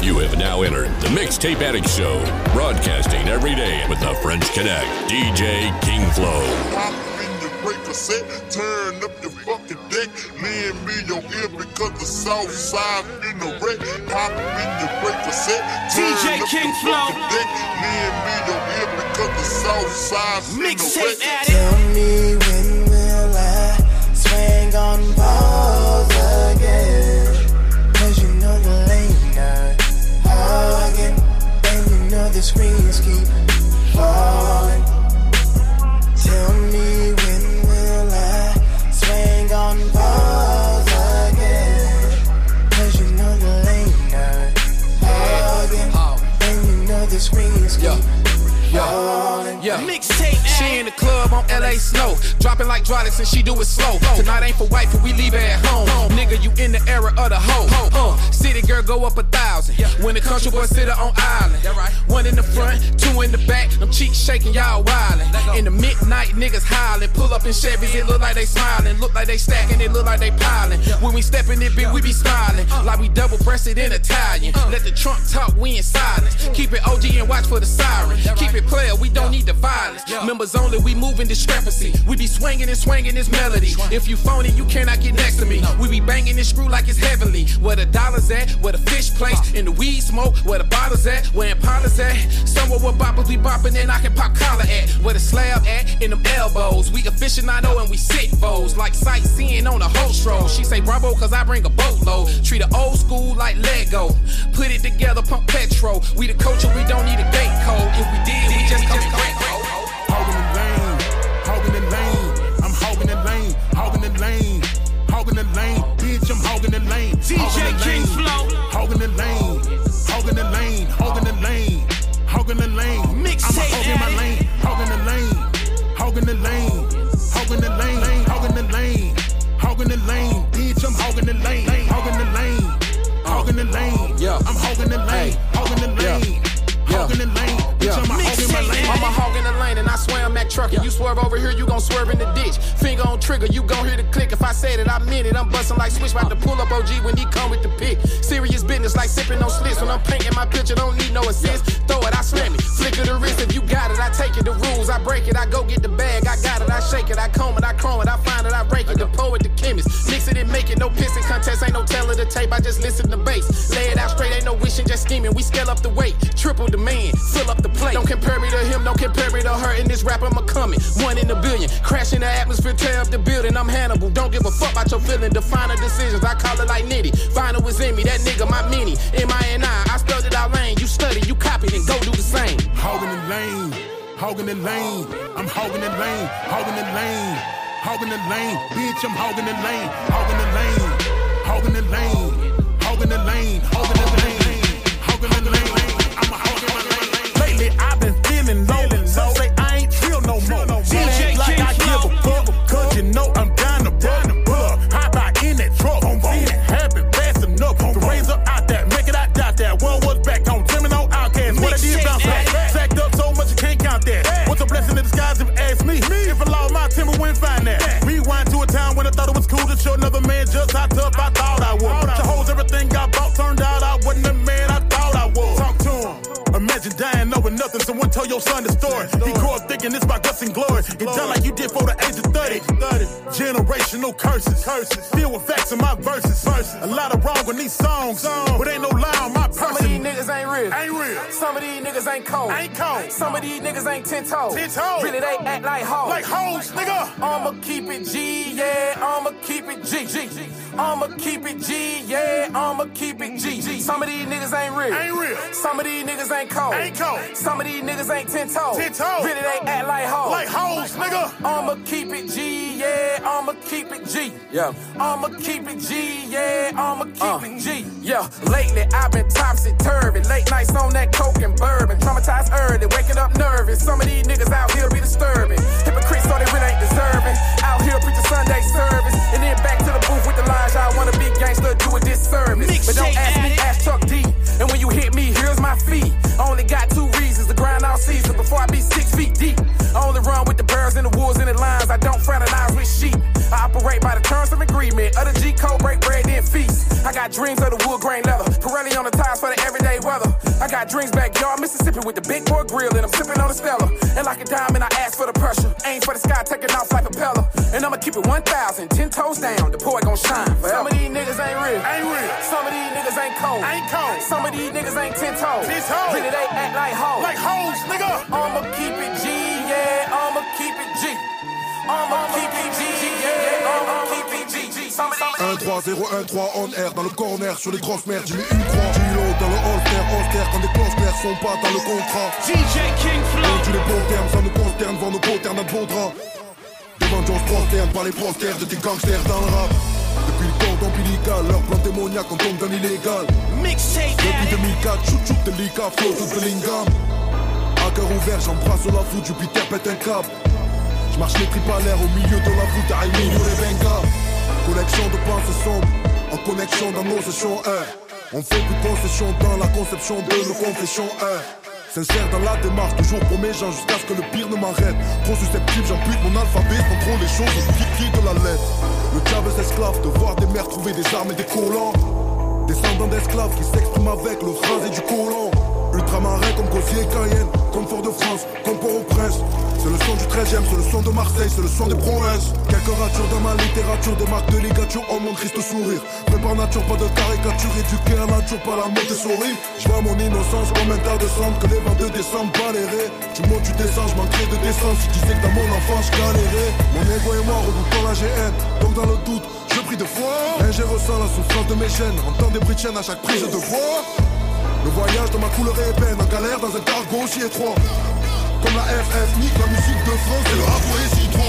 You have now entered the Mixtape Addict Show, broadcasting every day with the French Connect, DJ King Flow. Pop in your breaker set, turn up your fucking deck, lend me your ear because the south side in the wreck. Pop in your breaker set, turn DJ up King your Flow. fucking deck, lend me your ear because the south side in the Mixtape wreck. Addict. Tell me when will I swing on balls again? Cause you know the lane not hugging, and you know the screens keep falling. Tell me when will I swing on balls again? Cause you know the lane not hugging, and you know the screens keep falling. Yeah. Mixtape She in the club on LA Snow, dropping like Drylis and she do it slow. Tonight ain't for wife, we leave her at home. Nigga, you in the era of the hoe. City girl go up 1,000. When the country boy sit her on island. One in the front, two in the back. Them cheeks shaking, y'all wildin'. In the midnight, niggas howling. Pull up in Chevys, it look like they smiling. Look like they stacking, it look like they piling. When we step in it, bitch, we be smiling. Like we double-breasted in Italian. Let the trunk talk, we in silence. Keep it OG and watch for the siren. Keep it player, we don't need the violence. Members only, we move in discrepancy. We be swinging and swinging this melody. If you phony, you cannot get next to me. We be banging this screw like it's heavenly. Where the dollars at, where the fish place, in the weed smoke, where the bottles at, where Impala's at. Somewhere where boppers be bopping and I can pop collar at. Where the slab at, in them elbows. We aficionado and we sick foes. Like sightseeing on a host road. She say bravo cause I bring a boatload. Treat her old school like Lego. Put it together, pump petrol. We the culture, we don't need a gate code. If we did, we just come great. Hogging the lane, hogging the lane. I'm hogging the lane, hogging the lane, hogging the lane. Bitch, I'm hogging the lane. DJ King Flow. Hogging the lane, hogging the lane, hogging the lane, hogging the lane. Mixtape I'm hogging my lane, hogging the lane, hogging the lane, hogging the lane, hogging the lane, hogging the lane. Bitch, I'm hogging the lane, hogging the lane, hogging the lane. Yeah. I'm hogging the lane, hogging the lane. Hogging the lane, bitch, I'm hogging my lane. I'm a hog in the lane and I swear I'm Mac trucking. You swerve over here, you gon' swerve in the ditch. Finger on trigger, you gon' hear the click. If I said it, I meant it. I'm busting like switch, about to pull up OG when he come with the pick. Serious business like sipping on slits. When I'm painting my picture, don't need no assist. Throw it, I slam it. Flick of the wrist, if you got it, I take it. The rules, I break it. I go get the bag, I got it, I shake it. I comb it, I chrome it, I find it, I break it. The poet, the chemist. Mix it and make it. No pissing contest, ain't no telling the tape. I just listen to bass. Lay it out straight, ain't no wishing, just scheming. We scale up the weight, triple the man, fill up the plate. Don't compare me to him, don't compare me to her. In this rap, I'm a coming. 1 in a billion. Crash in the atmosphere, tear up the building. I'm Hannibal. Don't give a fuck about your feeling. Define the decisions. I call it like nitty. Final was in me. That nigga, my mini. M-I-N-I. I spelled it out lane. You study, you copy, then go do the same. Hogging the lane, hogging the lane. I'm hogging the lane, hogging the lane, hogging the lane. Bitch, I'm hogging the lane, hogging the lane, hogging the lane, hogging the lane, hogging the lane, hogging the lane. I'm a hogging my lane. Lately, I've been feeling low. Some say I ain't chill no more. DJ Ain't like I give a fuck, cause you know I'm down to pull. Hop out in that truck, see it happen fast enough. The razor out there, make it out there. One was back on Timmy, no outcast. What I did bounce back. Sacked up so much you can't count that. What's a blessing in disguise if you ask me? If I lost my Timmy, wouldn't find that. Rewind to a time when I thought it was cool to show another man just how tough I thought I was. To hold everything I bought, turned out I wasn't the man I thought I was. Talk to him. Imagine dying knowing nothing. Someone told your son the story. He grew up thinking it's about guts and glory. You done like you did for the age of 30. Generational curses. Deal with facts in my verses. A lot of wrong in these songs, but ain't no lie on my person. Some of these niggas ain't real. Some of these niggas ain't cold. Some of these niggas ain't 10 toes. Really, they act like hoes. Like hoes, nigga. I'ma keep it G, yeah. I'ma keep it G. I'ma keep it G, yeah. I'ma keep it G. Some of these niggas ain't real. Some of these niggas ain't cold. Some of these niggas ain't 10 toes. Really, they act like hoes. Like hoes, nigga. I'ma keep it G, yeah. I'ma keep it G. Yeah. I'ma keep it G, yeah. I'ma keep it G. Yeah. Lately, I've been topsy-turvy. Late nights on that coke and bourbon. Traumatized early, waking up nervous. Some of these niggas out here be disturbing. Hypocrites, so they really ain't deserving. Out here preaching Sunday service. And then back to the booth with the lines. I wanna be gangster, do a disservice. But don't ask me, ask Chuck D. And when you hit me, here's my fee. I only got 2 reasons to grind all season before I be 6 feet deep. I only run with the birds in the woods and the lines. I don't fraternize with sheep. I operate by the terms of agreement. treatment. Other G code, break bread, then feast. I got dreams of the wood grain leather. Pirelli on the tires for the everyday weather. I got dreams backyard, Mississippi with the big boy grill, and I'm sipping on the Stella. And like a diamond, I ask for the pressure. Aim for the sky, taking off like a propeller. And I'ma keep it 1,000, 10 toes down. The poet gon' shine forever. Some of these niggas ain't real. Some of these niggas ain't cold. Some of these niggas ain't 10 toes. Really they act like hoes. Like hoes, nigga. I'ma keep it G, yeah. I'ma keep it G. I'ma keep it G, yeah. I'ma keep it G. 1-3-0-1-3 on air dans le corner sur les grosses merdes. J'ai mis une croix. Kilo dans le holster quand des cloches claires sont pas dans le contrat. DJ King Flow. Tu les bons termes, ça nous consterne, vend nos poternes à de beaux draps. Devant Jones prosterne par les prostères de tes gangsters dans le rap. Depuis le cordon ombilical, leur plan démoniaque on tombe dans l'illégal. Mixtape. Depuis 2004, choup de l'Ika, flow tout Bellingham. À cœur ouvert, j'embrasse la fout, Jupiter pète un câble. J'marche les tripes à l'air au milieu de la voûte, à milieu les Bengas. Collection de pensées sombres, en connexion dans nos sessions On fait plus de concessions dans la conception de nos confessions Sincère dans la démarche, toujours pour mes gens jusqu'à ce que le pire ne m'arrête. Trop susceptible, j'ampute mon alphabet, contrôle les choses au pied de la lettre. Le diable s'esclave de voir des mères trouver des armes et des collants. Descendants d'esclaves qui s'expriment avec le phrase et du colon. Ultramarin comme Gosier et Cayenne, comme Fort-de-France, comme Port-au-Prince. C'est le son du 13e, c'est le son de Marseille, c'est le son des provinces. Quelques ratures dans ma littérature, des marques de ligature, oh mon triste sourire. Mais par nature, pas de caricature, éduqué à nature, pas la mode des souris. J'vois mon innocence comme un tas de cendres, que les 22 décembre balérés. Tu montes, tu descends, j'manquerai de décence. Si tu disais que dans mon enfance, j'galérais. Mon ego et moi redoutant la GN, donc dans le doute, je prie de foi. Et je ressens la souffrance de mes gènes, entends des bruits de chaîne à chaque prise de voix. Le voyage de ma couleur est épine, en galère dans un cargo aussi étroit. Comme la FF, nique la musique de France et le rap poésie 3.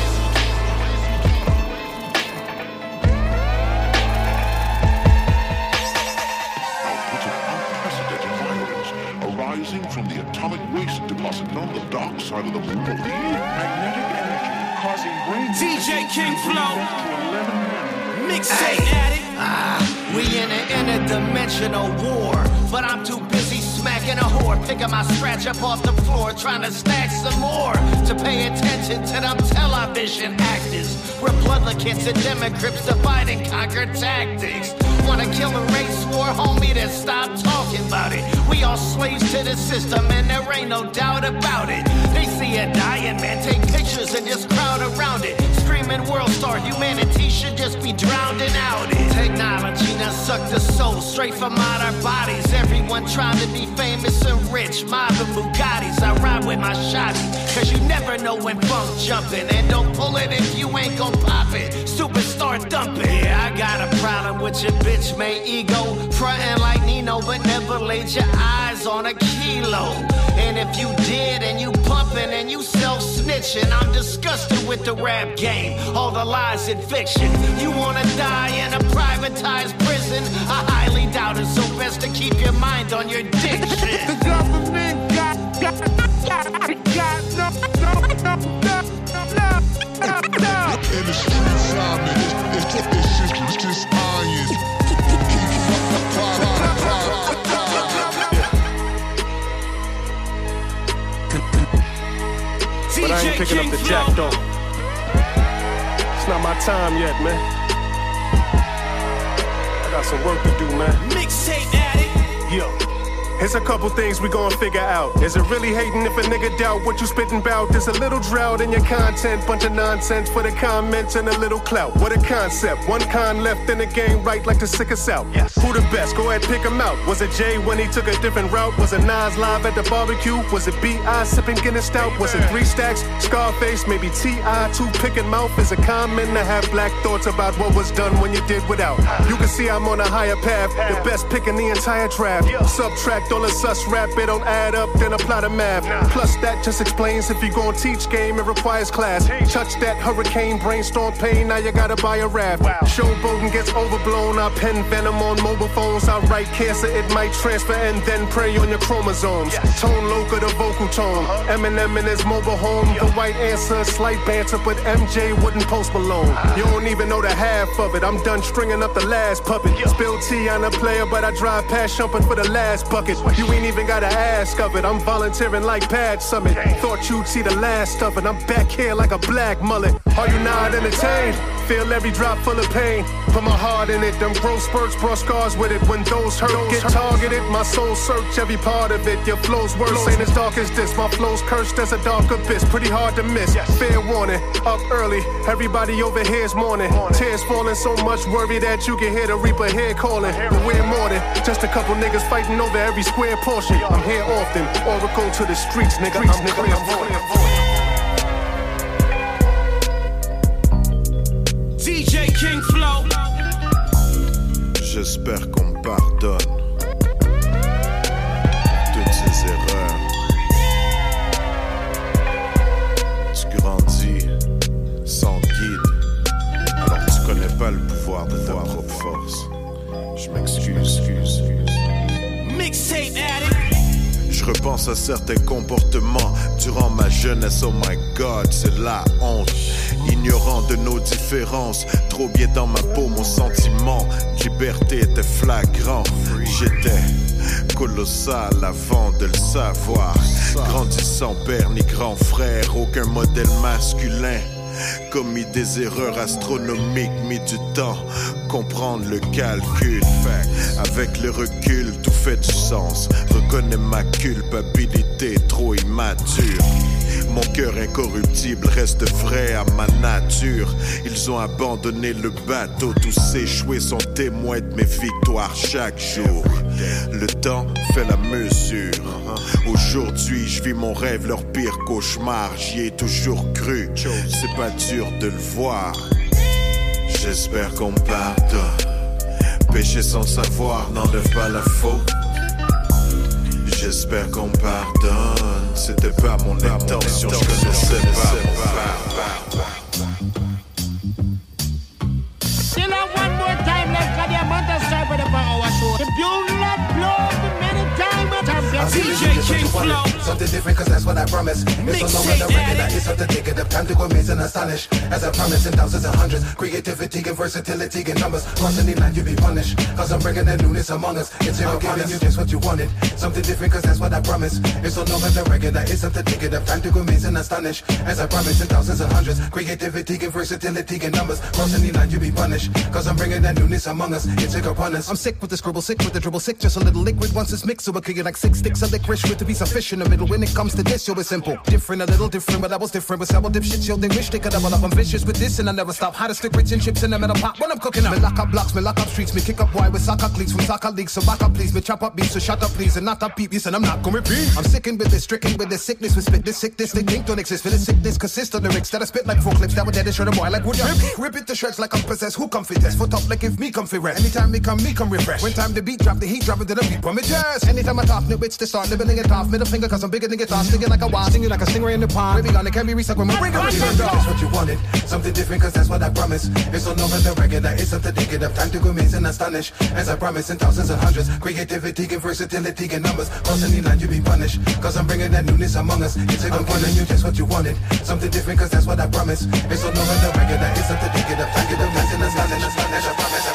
Arising from the atomic waste deposit on the dark side of the moon, magnetic energy causing brain DJ King Flow. Mixtape addict. We in an interdimensional war, but I'm too busy smacking a whore, picking my scratch up off the floor, trying to stack some more to pay attention to them television actors. Republicans and Democrats divide and conquer tactics. Wanna kill a race war, homie, then stop talking about it. We all slaves to the system and there ain't no doubt about it. They see a dying man, take pictures and just crowd around it. Screaming world star, humanity should just be drowning out it. Technology done sucked the soul straight from out our bodies. Everyone trying to be famous and rich, mobbing Bugattis. I ride with my shotty, cause you never know when funk jumping. And don't pull it if you ain't gon' pop it. Superstar dumping. Yeah, I got a problem with your bitch made ego. Frontin' like Nino, but never laid your eyes on a kilo. And if you did and you pumping and you self-snitching, I'm disgusted with the rap game, all the lies and fiction. You wanna die in a privatized prison? I highly doubt it, so best to keep your mind on your diction. The government got no. in the street Simon, it's just iron. But I ain't picking up the jack though. It's not my time yet, man. I got some work to do, man. Mixtape addict. Yo. Here's a couple things we gon' figure out. Is it really hating if a nigga doubt what you spittin' bout? There's a little drought in your content, bunch of nonsense for the comments and a little clout. What a concept, one con left in the game, right like to sick us out. Yes. Who the best? Go ahead, pick him out. Was it Jay when he took a different route? Was it Nas live at the barbecue? Was it B.I. sipping Guinness stout? Was it 3 Stacks, Scarface, maybe T.I. 2 picking mouth? Is it common to have black thoughts about what was done when you did without? You can see I'm on a higher path, the best pick in the entire draft. Subtract all the sus rap, it don't add up, then apply the math. Plus that just explains if you gon' teach game, it requires class. Touch that hurricane, brainstorm pain, now you gotta buy a raft. Showboating gets overblown, I pen venom on mobile phones. I write cancer, it might transfer and then prey on your chromosomes. Tone loca, the vocal tone. Eminem in his mobile home, the white answer, slight banter, but MJ wouldn't post Malone. You don't even know the half of it, I'm done stringing up the last puppet. Spill tea on a player, but I drive past jumping for the last bucket. You ain't even gotta ask of it, I'm volunteering like Pad Summit. Thought you'd see the last of it, I'm back here like a black mullet. Are you not entertained? feel every drop full of pain. Put my heart in it, them growth spurts brought scars with it. When those hurt get targeted, my soul search every part of it. Your flow's worse, ain't as dark as this. My flow's cursed as a dark abyss, pretty hard to miss. Fair warning, up early, everybody over here's mourning. Tears falling, so much worry that you can hear the reaper here calling. But we're more than just a couple niggas fighting over every square portion. I'm here often, oracle to the streets, nigga. I'm clairvoyant. DJ King Flow. J'espère qu'on me pardonne toutes ces erreurs. Tu grandis sans guide, alors tu connais pas le pouvoir de ta propre force. Je m'excuse. Mixtape addict. Je repense à certains comportements durant ma jeunesse, oh my god, c'est la honte. Ignorant de nos différences, trop bien dans ma peau, mon sentiment de liberté était flagrant. J'étais colossal avant de le savoir. Grandi sans père ni grand frère, aucun modèle masculin. Commis des erreurs astronomiques, mis du temps, comprendre le calcul. Avec le recul, tout fait du sens. Reconnais ma culpabilité, trop immature. Mon cœur incorruptible reste vrai à ma nature. Ils ont abandonné le bateau, tous échoués sont témoins de mes victoires chaque jour. Le temps fait la mesure. Aujourd'hui, je vis mon rêve, leur pire cauchemar. J'y ai toujours cru, c'est pas dur de le voir. J'espère qu'on me pardonne. Pécher sans savoir n'enlève pas la faute. J'espère qu'on me pardonne. C'était pas mon intention, je connaissais pas mon pardon. Still on one more time, let's get the amount of serve for the power show. If you let blow the many times, DJ King Flow. Something different, cause that's what I promise. It's no longer regular, it's something negative. Time to go amaze and astonish. As I promise in thousands and hundreds. Creativity and versatility and numbers. Crossing the line, you be punished. Cause I'm bringing that newness among us. It's here giving you just what you wanted. Something different, cause that's what I promise. It's no longer regular, it's something negative. Time to go amaze and astonish. As I promise in thousands and hundreds. Creativity and versatility and numbers. Crossing the line, you be punished. Cause I'm bringing that newness among us. It's here upon us. I'm sick with the scribble, sick with the dribble, sick. Just a little liquid once it's mixed. So I could get like 6 sticks of licorice with to be some fish in the middle. When it comes to this, yo, it's simple. Different, a little different, but I was different with several dipshits, yo. They wish they could double up. I'm vicious with this and I never stop. How to stick rich and chips in the metal pot when I'm cooking up. Me lock up blocks, me lock up streets, me kick up wide with soccer cleats from soccer leagues. So back up please, me chop up beats, so shut up please and not up peep. Yes, and I'm not gonna repeat. I'm sickened with this, stricken with this sickness, with spit this sickness they think don't exist. For this sickness consist of lyrics that I spit like forklifts that were dead and shred them boy like wood. Rip it to shreds like I'm possessed. Who comfy test? Foot up like if me comfy rest. Anytime me come refresh. When time the beat drop, the heat drop into the beat on me chest. Anytime I talk, new bits to start nibbling it off. Middle finger cause I'm bigger than guitar, singing like a wild, singing like a stingray in the pond. Baby gonna can be recycled, my ring on the that's what you wanted. Something different cause that's what I promise. It's no longer regular, it's something negative. Time to go amaze and astonish. As I promise in thousands and hundreds. Creativity and versatility and numbers. Crossing the line, you be punished. Cause I'm bringing that newness among us. It's a I'm giving you just what you wanted. Something different cause that's what I promise. It's no longer regular, it's something negative. Time to go amaze and astonish. I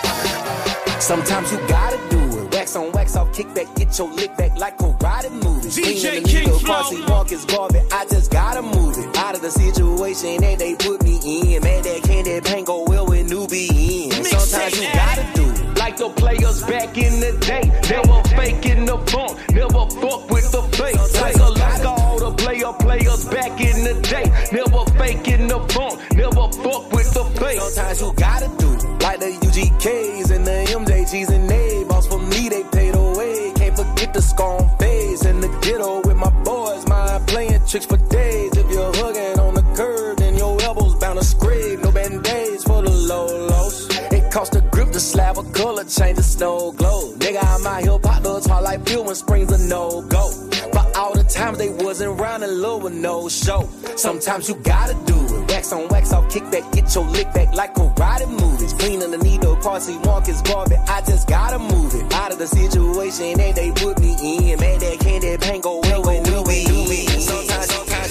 promise. Sometimes you gotta do it. Wax on, wax off, kick back, get your lick back like karate movies. DJ King Flow. Walk is garbage, I just gotta move it. Out of the situation that they put me in. Man, that candy paint go well with newbie in. Sometimes you gotta do it. Like the players back in the day. Never faking the funk, never fuck with the fake. Like all the players back in the day. Never faking the funk, never fuck with the fake. Sometimes you gotta do it. Like the UGKs and the MJGs and they boss for me, they paid away. Can't forget the scar on face and the ghetto with my boys. Mind playing tricks for days. If you're hugging on the curb, then your elbows bound to scrape. No band-aids for the low lows. It cost a grip to slab a color, change the snow glow. Nigga, I'm out here, pop those hard like fuel when springs a no-go. But all the times they wasn't round and low with no show. Sometimes you gotta do it. Wax on, wax off, kick back, get your lick back like karate movies. Clean on the needle, parsley, walk is garbage. I just gotta move it. Out of the situation that they put me in. Man, that candy paint go well with newbie. Sometimes.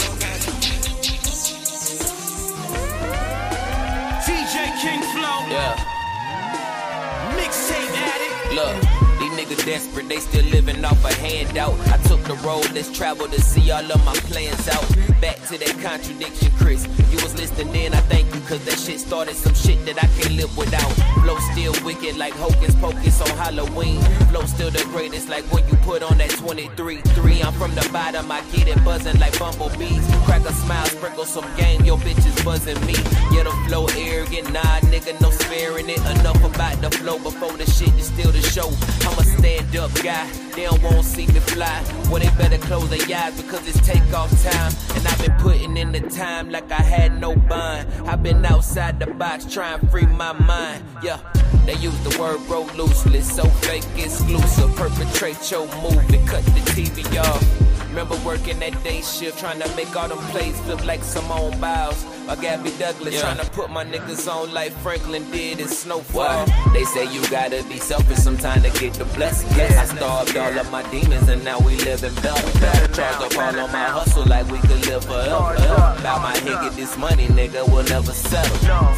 DJ King Flow. Yeah. Mixtape addict. Look, these niggas desperate, they still living off a handout. I took the road, let's travel to see all of my plans out. back to that contradiction, Chris. You was listening in, I thank you, cause that shit started some shit that I can't live without. Flow still wicked like Hocus Pocus on Halloween. Flow still the greatest like when you put on that 23-3. I'm from the bottom, I get it buzzing like bumblebees. Crack a smile, sprinkle some game, your bitches buzzing me. Yeah, the flow arrogant, nah, nigga, no sparing it. Enough about the flow before the shit is still the show. I'm a stand-up guy, they don't wanna see me fly. Well, they better close their eyes because it's takeoff time. And I've been putting in the time like I had no bind. I've been outside the box trying to free my mind. Yeah, they use the word bro loosely, so fake exclusive. Perpetrate your movie, cut the TV off. Remember working that day shift, trying to make all them plays flip like Simone Biles or Gabby Douglas, trying to put my niggas on like Franklin did in Snowfall. They say you gotta be selfish sometime to get the blessing. I starved all of my demons and now we live in better. Charged up all on my hustle like we could live forever. Bow my head, get this money, nigga, we'll never settle.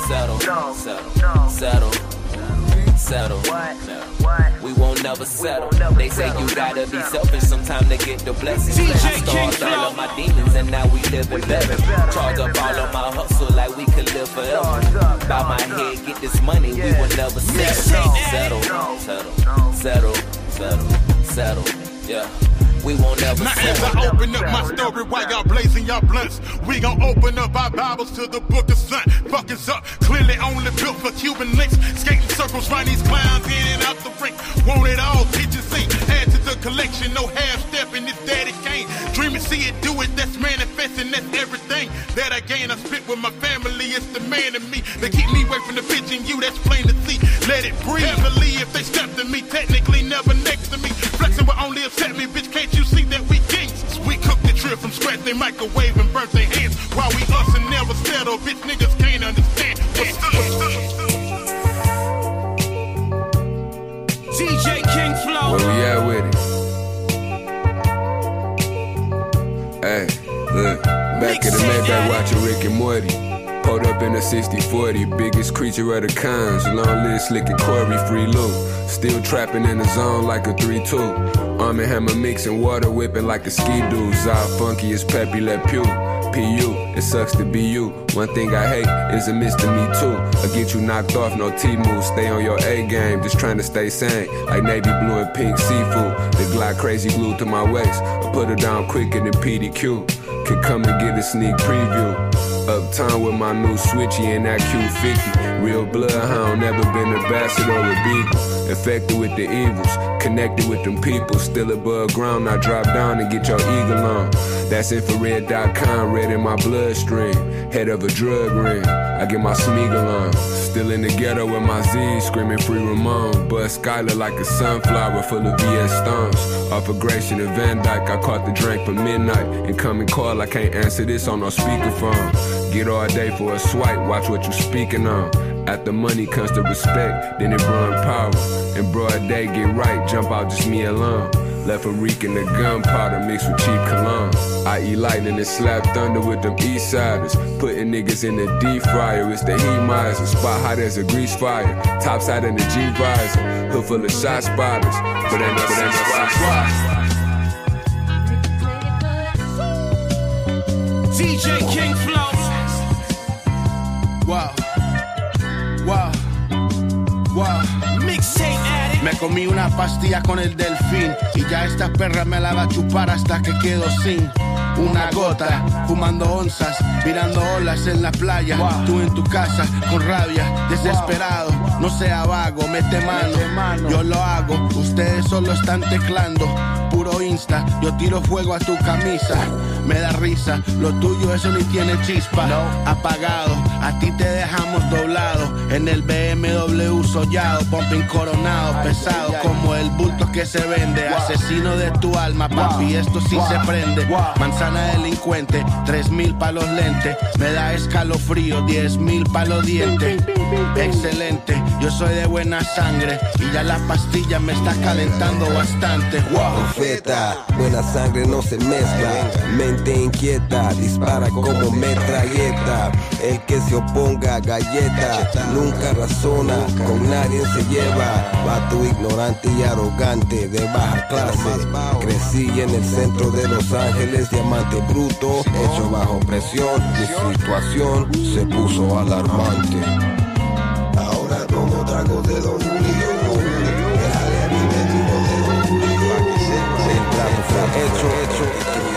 We won't never settle. They say you gotta be selfish sometime to get the blessings. I starved all of my demons and now we live in better. Charge up all of my hustle like we could live forever. Bow my head, get this money, we will never settle. Settle. Yeah. We won't ever now as I open up my story while y'all blazing y'all blunts, we gon' open up our Bibles to the book of Sun. Fuckers up, clearly only built for Cuban links. Skating circles round these clowns in and out the rink. Want it all, kitchen sink, add to the collection. No half-stepping, this daddy can't. Dream and see it, do it, that's manifesting, that's everything that I gain. I spit with my family, it's the man in me. They keep me away from the bitch and you, that's plain to see. Let it breathe, heavily if they step to me, technically never next to me. Flexing will only upset me, bitch, can't you see that we gangsters? We cook the trip from scratch, they microwave and burn their hands. While we us and never settle, bitch niggas can't understand. DJ King Flow. Where we at with it? Hey, look, back in the Maybach watching Rick and Morty. Pulled up in a 60-40, biggest creature of the kinds. Long live Slick and Corey, free loot. Still trapping in the zone like a 3-2. Arm and hammer mixing, water whipping like a ski-doo. Zah funky as Pepe Le Pew. P.U., it sucks to be you. One thing I hate is a Mr. Me Too. I get you knocked off, no T-move. Stay on your A-game, just trying to stay sane. Like navy blue and pink seafood. The Glock crazy glued to my waist. I put her down quicker than PDQ. Can come and get a sneak preview. Uptown with my new switchy and that Q50. Real bloodhound, never been ambassador with Beagle. Infected with the evils, connected with them people. Still above ground, I drop down and get your eagle on. That's infrared.com, red in my bloodstream. Head of a drug ring, I get my Smeagol on. Still in the ghetto with my Z's, screaming free Ramon. Buzz Skylar like a sunflower full of VS Stones. Off of Grayson and Van Dyke, I caught the drink for midnight. Incoming call, I can't answer this on no speakerphone. Get all day for a swipe, watch what you speaking on. After money comes the respect, then it brought power. In broad day, get right, jump out just me alone. Left a reeking the gunpowder mixed with cheap cologne. I eat lightning and slap thunder with them east siders. Putting niggas in the deep fryer, it's the heat miser. Spot hot as a grease fire. Topside in the G-visor. Hood full of shot spotters. But ain't no spot. DJ King Flow. Wow. Mixtape addict. Me comí una pastilla con el delfín y ya esta perra me la va a chupar hasta que quedo sin una gota, fumando onzas, mirando olas en la playa. Tú en tu casa con rabia, desesperado, no sea vago, mete mano. Yo lo hago, ustedes solo están teclando. Puro Insta, yo tiro fuego a tu camisa. Me da risa, lo tuyo eso ni tiene chispa. Apagado, a ti te dejamos doblado. En el BMW sollado, pumping coronado, pesado como el bulto que se vende. Asesino de tu alma, papi, esto sí se prende. Manzana delincuente, 3,000 pa' los lentes. Me da escalofrío, 10,000 pa' los dientes. Excelente, yo soy de buena sangre y ya la pastilla me está calentando bastante. profeta. Buena sangre no se mezcla, mente inquieta, dispara como metralleta. El que se oponga a galleta, nunca razona, con nadie se lleva. Vato ignorante y arrogante, de baja clase. Crecí en el centro de Los Ángeles, diamante bruto, hecho bajo presión. Mi situación se puso alarmante. Ahora tomo trago de Don Julio. Déjale a mi vecino de Don Julio. El trago fue hecho.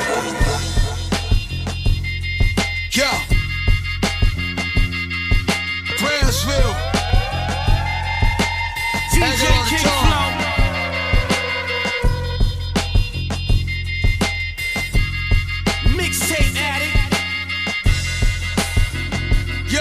Yo, Brownsville, DJ King Flow. Mixtape addict. Yo,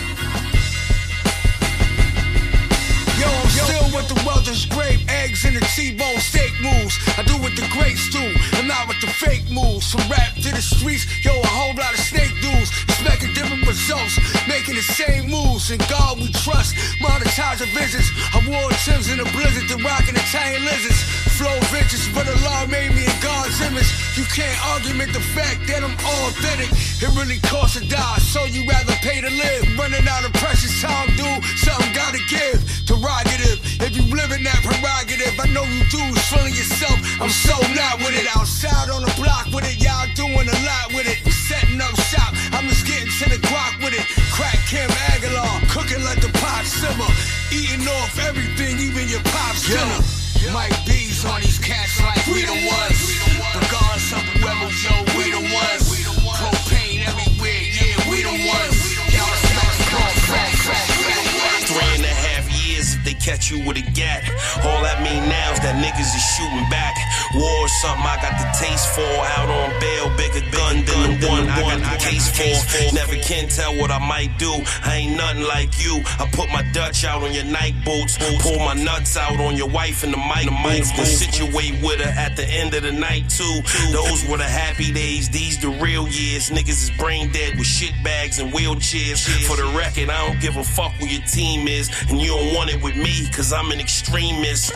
I'm still with the Welch's grape, eggs and the T-bone steak moves. I do what the greats do, and not with the fake moves. From rap to the streets, yo, a whole lot of snake dudes. Expecting different results, making the same moves. In God we trust, monetize our visits. I wore Timbs in a blizzard to rockin' Italian lizards. Flow riches, but Allah made me in God's image. You can't argument the fact that I'm authentic. It really costs to die, so you rather pay to live. Running out of precious time, dude, something gotta give. Prerogative, if you live in that prerogative, I know you dudes feeling yourself. I'm so not with it. Outside on the block with it, y'all doing a lot with it. We're setting up shop, I'm just getting to the guac with it. Crack Kim Aguilar, cooking like the pot simmer. Eating off everything, even your pop's dinner. Mike B's on these cats like we the ones. Regardless of the rebel, yo, we the ones. Propane everywhere, yeah, we the ones. Y'all respect, we the ones. 3.5 years if they catch you with a gat. All that mean now is that niggas is shooting back. War or something I got the taste for. Out on bail, bigger gun than the one I got the case for. Never can tell what I might do. I ain't nothing like you. I put my Dutch out on your Nike boots. Pull my nuts out on your wife in the mic booth. Then situate with her at the end of the night too. Those were the happy days. These the real years. Niggas is brain dead with shit bags and wheelchairs. For the record, I don't give a fuck who your team is. And you don't want it with me, cause I'm an extremist.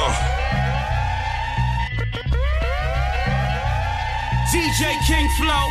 DJ King Flow.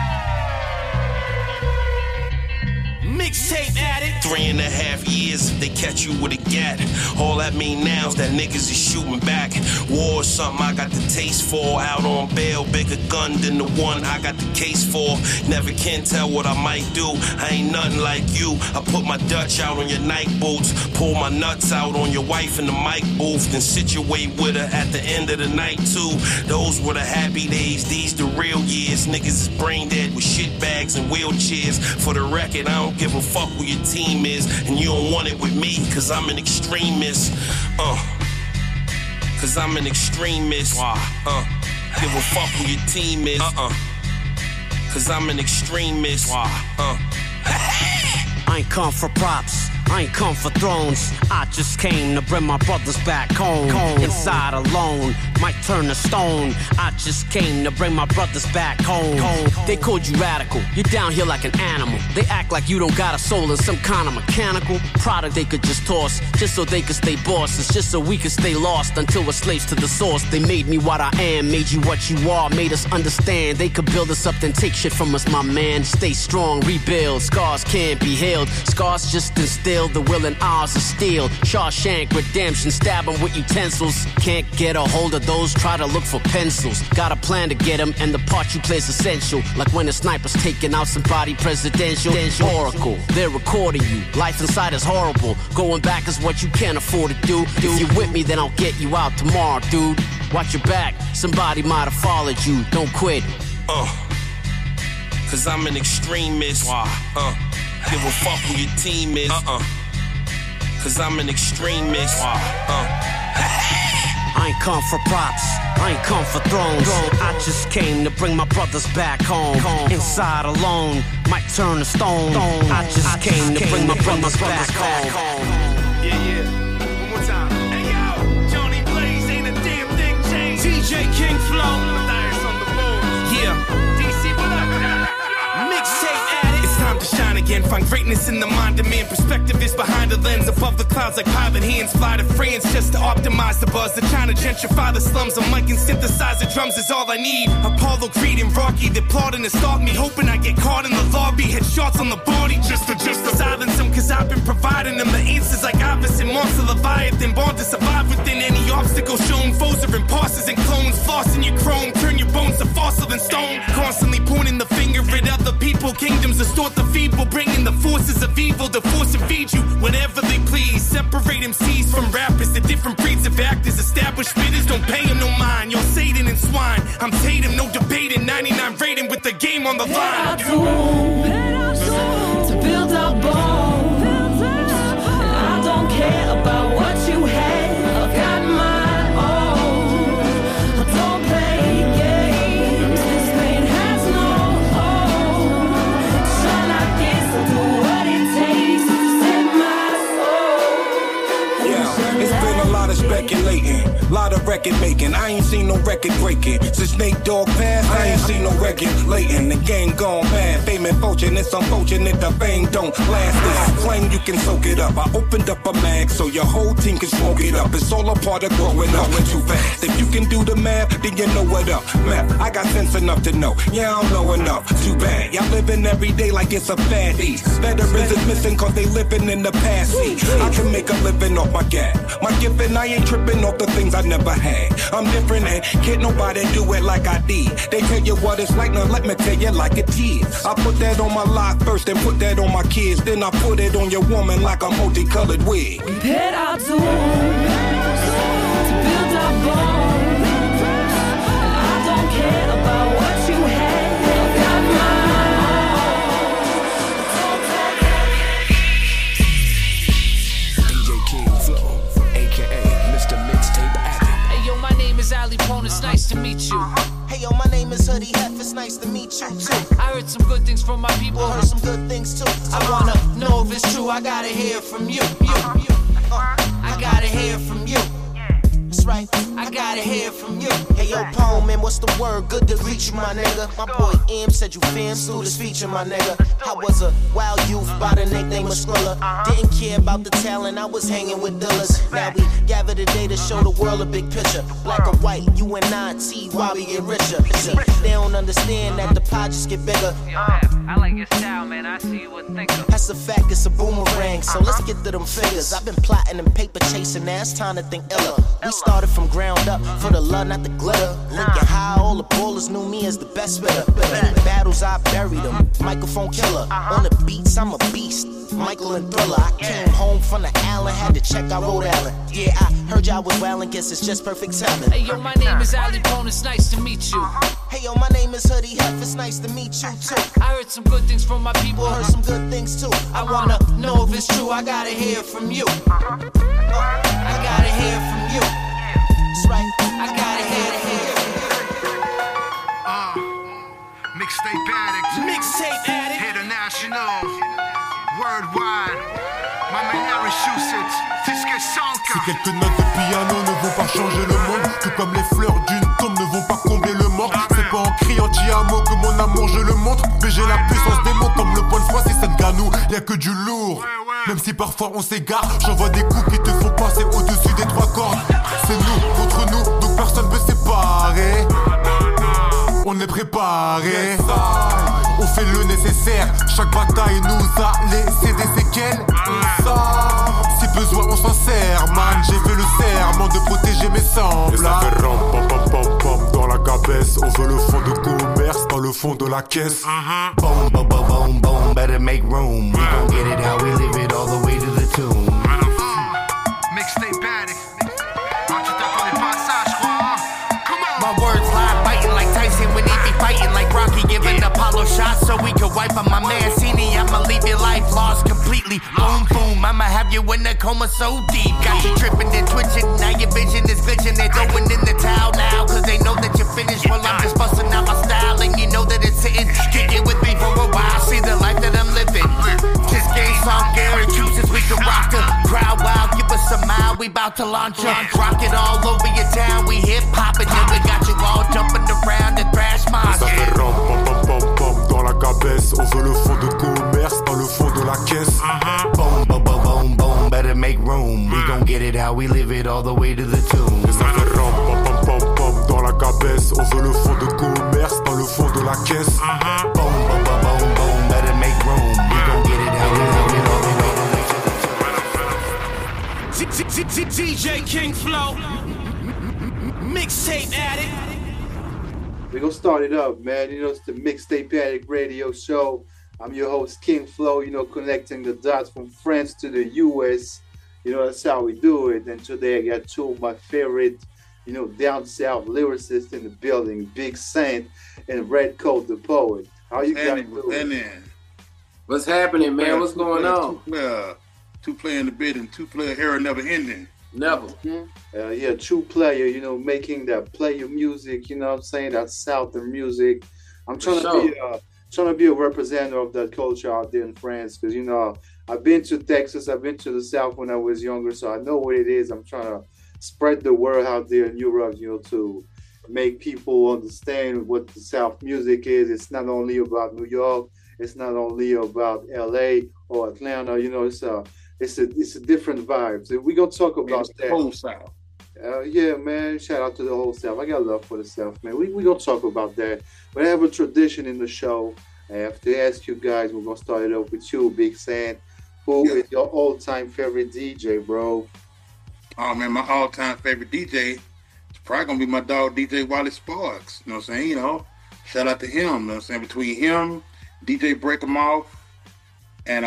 Mixtape addict. 3.5 years if they catch you with a gat. All that mean now is that niggas is shooting back. War or something I got the taste for. Out on bail, bigger gun than the one I got the case for. Never can tell what I might do. I ain't nothing like you. I put my Dutch out on your Nike boots. Pull my nuts out on your wife in the mic booth. Then situate with her at the end of the night too. Those were the happy days. These the real years. Niggas is brain dead with shit bags and wheelchairs. For the record, I don't give a fuck who your team is. And you don't want it with me, cause I'm an extremist. Cause I'm an extremist. Give a fuck who your team is. Cause I'm an extremist. I ain't come for props, I ain't come for thrones. I just came to bring my brothers back home. Inside alone, might turn to stone. I just came to bring my brothers back home. They called you radical, you're down here like an animal. They act like you don't got a soul and some kind of mechanical product they could just toss, just so they could stay bosses, just so we could stay lost until we're slaves to the source. They made me what I am, made you what you are, made us understand. They could build us up, then take shit from us, my man. Stay strong, rebuild, scars can't be healed. Scars just instill the will in ours of steel. Shawshank Redemption, stab them with utensils. Can't get a hold of those, try to look for pencils. Got a plan to get them, and the part you play's essential. Like when a sniper's taking out somebody presidential. Oracle, they're recording you. Life inside is horrible. Going back is what you can't afford to do. If you're with me, then I'll get you out tomorrow, dude. Watch your back, somebody might have followed you. Don't quit. Cause I'm an extremist. Give a fuck who your team is. Cause I'm an extremist. I ain't come for props, I ain't come for thrones. I just came to bring my brothers back home. Inside alone, might turn to stone. I just came to bring my brothers back home. Yeah. One more time. Hey yo, Johnny Blaze, ain't a damn thing changed. DJ King Flow. Matthias on the board. Yeah. DC, what up? Mixtape addict. It's time to shine again, find find greatness in the mind of man. Perspective is behind the lens, above the clouds like pilot hands. Fly to France just to optimize the buzz. They're trying to gentrify the slums. A mic and synthesizer drums is all I need. Apollo, Creed, and Rocky, they're plotting to stalk me, hoping I get caught in the lobby. Headshots on the body just to silence them, cause I've been providing them the answers like opposite monster Leviathan, born to survive within any obstacle shown. Foes are imposters and clones, flossing your chrome, turn your bones to fossil and stone. Constantly pointing the finger at other people, kingdoms distort the feeble, bringing the forces of evil to force and feed you whenever they please. Separate MCs from rappers, the different breeds of actors. Established spitters don't pay them no mind. You're Satan and swine, I'm Tatum, no debating. 99 rating with the game on the line. To build our bones, I don't care about what you had. I've got my own. I don't play games. This pain has no home. Try like this, I'll do what it takes to set my soul. Yeah, it's been a lot of speculating, lot of record making. I ain't seen no record breaking since Nate Dogg passed. I ain't seen no regulating. The game gone bad. Fame and fortune, it's unfortunate the fame don't last. This flame you can soak it up. I opened up a mag so your whole team can smoke it up. It's all a part of growing up too fast. If you can do the math, then you know what up. Math, I got sense enough to know. Yeah, I don't know enough. Too bad. Y'all living every day like it's a faddy. Veterans is missing cause they living in the past. See, I can make a living off my gap. My gifting, I ain't tripping off the things I never had. I'm different and can't nobody do it like I did. They tell you what it's like, now let me tell you like it is. I put that on my life first and put that on my kids. Then I put it on your woman like a multicolored wig. We paired our tools to build our bones. I don't care about what you had. I've got my DJ King Flow, aka Mr. Mixtape Addict. Hey yo, my name is Ali Pone, it's nice to meet you. Hey yo, my name is Hoodie Hef, it's nice to meet you too. I heard some good things from my people, heard some good things too. I wanna know if it's true, I gotta hear from you. I gotta hear from you. That's right, I gotta hear from you. Hey yo, Pone, man, what's the word? Good to reach you, my nigga. My boy M said you fam, so this feature, my nigga. I was a wild youth by the nickname of Skrilla. Didn't care about the talent, I was hanging with dealers. Now we gather today to show the world a big picture. Black or white, you and I, T, why we get richer. See, they don't understand that the pie just get bigger. I like your style, man, I see you would think of. That's a fact, it's a boomerang, so let's get to them figures. I've been plotting and paper chasing, now it's time to think iller. We started from ground up, for the love, not the glitter. Linking high, all the ballers knew me as the best spitter. In battles, I buried them, microphone killer. On the beats, I'm a beast, Michael and Thriller. I came home from the Allen, had to check out Rhode Island. Yeah, I heard y'all was wildin', guess it's just perfect timing. Hey yo, my name is Ali Pone, it's nice to meet you. Hey yo, my name is Hoodie Hef, it's nice to meet you too. I heard some good things from my people, heard some good things too. I wanna know if it's true, I gotta hear from you. I gotta hear from you. That's right, I gotta hear from you. Mixtape Addict, Mixtape Addict, international, worldwide. My man Massachusetts, Disque Sanka. Si quelques notes de piano ne vont pas changer le monde, tout comme les fleurs d'une tombe ne vont pas combler le mort. C'est pas en criant Tiamo que mon amour je le montre, mais j'ai la puissance des mots comme le poil froid. Si ça ne gagne nous, y'a que du lourd. Même si parfois on s'égare, j'envoie des coups qui te font passer au-dessus des trois cordes. C'est nous contre nous, donc personne peut séparer. On est préparé, on fait le nécessaire. Chaque bataille nous a laissé des séquelles. Si besoin on s'en sert, man. J'ai fait le serment de protéger mes semblables. Et ça fait ram pam pam pam pam dans la cabesse. On veut le fond de commerce, pas le fond de la caisse. Boom boom boom boom boom, better make room. We gon' get it how we live it all the way to the tomb. Mixtape Addict. Quand tu t'attends les passages, je crois. my words lie biting like Tyson when he be fighting like Rocky giving Apollo shots so we could wipe on my Mancini. I'ma leave your life lost completely. Boom, boom, I'ma have you in a coma so deep. Got you tripping and twitching, now your vision is glitching. They're throwing in the towel now, cause they know that you're finished. Well, I'm just busting out my style and you know that it's hitting. Kick it with me for a while, see the life that I'm living. This game song Syracuse, we can rock the crowd wild. Give us a mile, we bout to launch up. Rock it all over your town, we hip hopping. Yeah, we got you all jumping around the thrash monster. Ça fait ram pam pam pam pam dans la cabesse. On veut le fond de commerce, pas le fond de la all the way to the tomb. Et ça fait ram, pam, pam, pam, pam dans la cabesse. On veut le fond de commerce, pas le fond de la caisse. Boom, boom, boom, boom, boom, better make room. We gon' get it how we love it all the way to the DJ King Flow, Mixtape Addict. We're gonna start it up, man. You know, it's the Mixtape Addict radio show. I'm your host, King Flow, you know, connecting the dots from France to the US. You know, that's how we do it. And today I got two of my favorite, you know, down south lyricists in the building, Big Saint and Red Coat the Poet. How you guys doing? What's happening, man? What's going on? Two-player in the bid and two-player era never ending. Never. Yeah, true player, you know, making that player music, you know what I'm saying, that Southern music. I'm trying to be a representative of that culture out there in France because, you know, I've been to Texas, I've been to the South when I was younger, so I know what it is. I'm trying to spread the word out there in Europe, you know, to make people understand what the South music is. It's not only about New York, it's not only about LA or Atlanta, you know, it's a different vibe. So we're gonna talk about that. Whole South. Yeah, man. Shout out to the whole South. I got love for the South, man. We're gonna talk about that. But I have a tradition in the show. I have to ask you guys. We're gonna start it off with you, Big Sam. Who is your all-time favorite DJ, bro? Oh man, my all-time favorite DJ is probably gonna be my dog DJ Wally Sparks. You know what I'm saying? You know, shout out to him. You know what I'm saying? Between him, DJ Break 'Em Off, and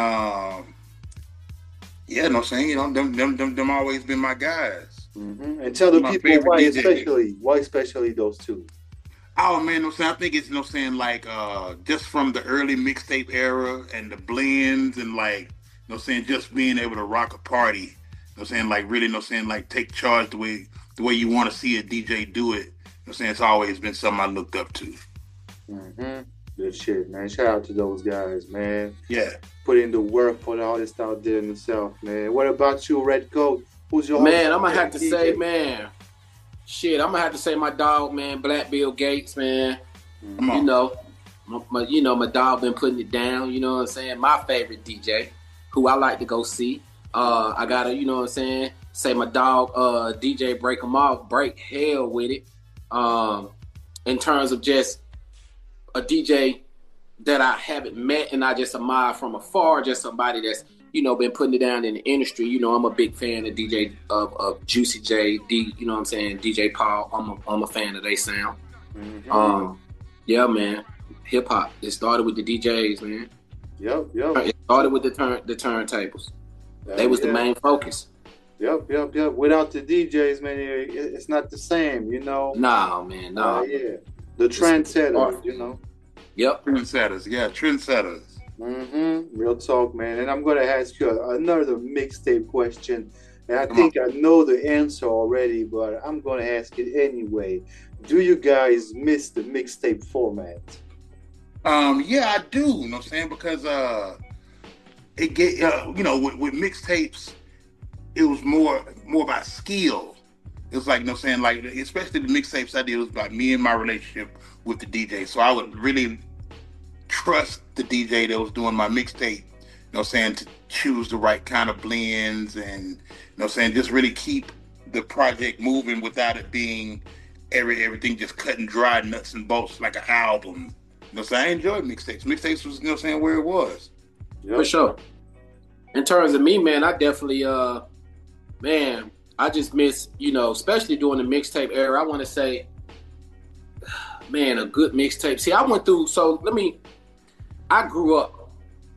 yeah, you know what I'm saying? You know, them always been my guys. Mm-hmm. And tell the people why especially those two. Oh man, you know what I'm saying? I think it's, you know what I'm saying, like just from the early mixtape era and the blends and like, you know what I'm saying, just being able to rock a party. You know what I'm saying? Like really, you know what I'm saying, like take charge the way you want to see a DJ do it. You know what I'm saying? It's always been something I looked up to. Mm-hmm. Good shit, man. Shout out to those guys, man. Yeah. Put in the work for the artists out there in the South, man. What about you, Red Coat? Who's your man? I'm gonna have to say, man. Shit, I'm gonna have to say my dog, man, Black Bill Gates, man. You know, my dog been putting it down. You know what I'm saying? My favorite DJ, who I like to go see. I gotta, you know what I'm saying? Say my dog, DJ Break 'Em Off, break hell with it. In terms of just a DJ that I haven't met and I just admire from afar, just somebody that's, you know, been putting it down in the industry. You know, I'm a big fan of DJ of Juicy J, you know what I'm saying, DJ Paul. I'm a fan of their sound. Mm-hmm. Yeah, man. Hip hop. It started with the DJs, man. Yep. It started with the turntables. They was the main focus. Yep. Without the DJs, man, it's not the same, you know. Nah, man, nah. Yeah. The trendsetters, you know. Yep. Trendsetters. Mm-hmm. Real talk, man. And I'm going to ask you another mixtape question. And I think I know the answer already, but I'm going to ask it anyway. Do you guys miss the mixtape format? Yeah, I do. You know what I'm saying? Because it get you know, with mixtapes, it was more about skill. It was like, you know what I'm saying, like, especially the mixtapes I did, it was about me and my relationship with the DJ. So I would really trust the DJ that was doing my mixtape, you know what I'm saying, to choose the right kind of blends and, you know what I'm saying, just really keep the project moving without it being everything just cut and dry, nuts and bolts like an album. You know what I'm saying? I enjoyed mixtapes. Mixtapes was, you know what I'm saying, where it was. Yep. For sure. In terms of me, man, I definitely, man, I just miss, you know, especially during the mixtape era, I want to say, man, a good mixtape. See, I went through, I grew up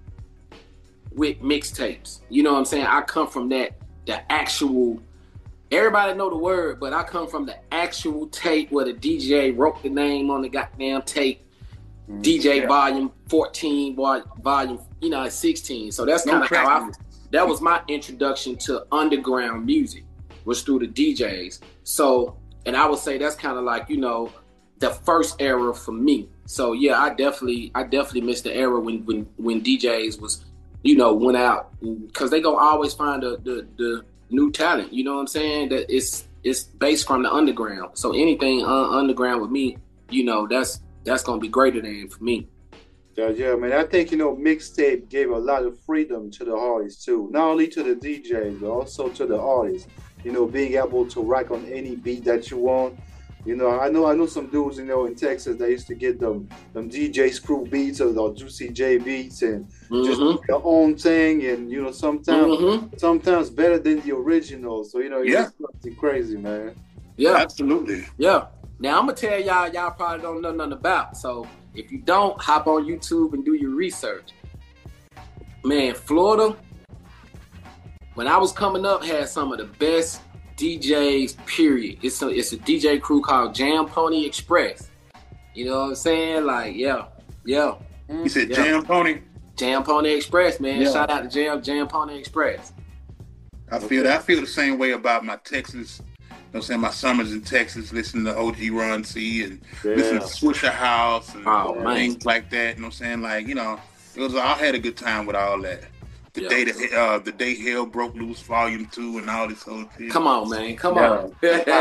with mixtapes. You know what I'm saying? I come from the actual, everybody know the word, but I come from the actual tape where the DJ wrote the name on the goddamn tape. DJ volume 14, volume, 16. So that's kind of how that was my introduction to underground music, was through the DJs. So, and I would say that's kind of like, the first era for me. So yeah, I definitely missed the era when DJs was, went out, because they gonna always find the new talent. You know what I'm saying? That it's based from the underground. So anything underground with me, that's gonna be greater than for me. Yeah, man. I think, mixtape gave a lot of freedom to the artists too. Not only to the DJs, but also to the artists. you know, being able to rock on any beat that you want. You know, I know some dudes, you know, in Texas that used to get them DJ Screw beats or the Juicy J beats and just do their own thing, and you know, sometimes better than the original. So you know, it's something crazy, man. Yeah, absolutely. Yeah. Now I'm gonna tell y'all probably don't know nothing about. So if you don't, hop on YouTube and do your research. Man, Florida, when I was coming up, had some of the best DJs, period. It's a DJ crew called Jam Pony Express. You know what I'm saying? Like, yeah. You said Jam Pony? Jam Pony Express, man. Yeah. Shout out to Jam Pony Express. I feel that. I feel the same way about my Texas. You know what I'm saying? My summers in Texas, listening to OG Run C and listening to Swisher House and things like that. You know what I'm saying? Like, you know, I had a good time with all that. The day Hell Broke Loose Volume 2 and all this whole shit. Come on, man. Come on.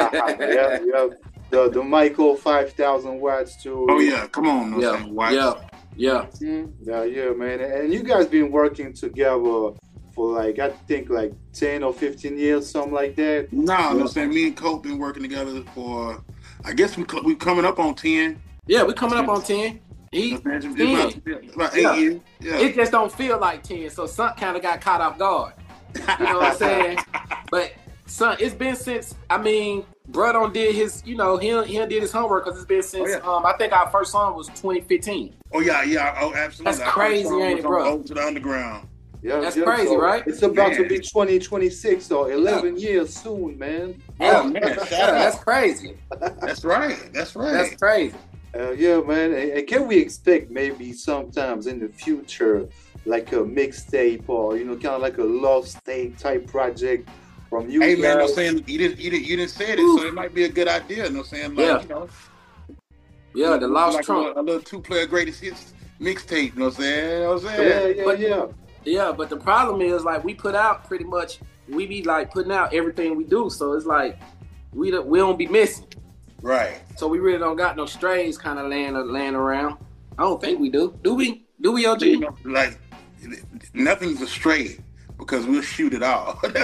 The Michael 5,000 watts too. Oh yeah, come on. Yeah, man. And you guys been working together for like, I think like 10 or 15 years, something like that. No, you know what I'm saying? Me and Colt been working together for, I guess we coming up on 10. Yeah, we coming up on 10. About 8 years. Yeah. It just don't feel like 10, so Son kind of got caught off guard. You know what I'm saying? But Son, it's been since, I mean, bro done did his, you know, he did his homework because it's been since, I think our first song was 2015. Oh yeah, oh absolutely. That's crazy, ain't it, bro? Over to the Underground. Yeah, that's crazy, right? It's about to be 2026, so 11 years soon, man. Oh man, that's crazy. That's right. That's crazy. Yeah, man. And can we expect maybe sometimes in the future, like a mixtape or, you know, kind of like a lost tape type project from you? Hey, man, I'm saying you didn't say it, so it might be a good idea. You know what I'm saying? Like, you know. Yeah, the Lost like Trump. A little 2-player greatest hits mixtape. You know what I'm saying? Yeah, but the problem is, like, we put out pretty much, we be like putting out everything we do, so it's like we don't be missing. Right. So we really don't got no strays kind of laying around. I don't think we do. Do we? Do we, OG? You know, like, nothing's a stray because we'll shoot it all. You know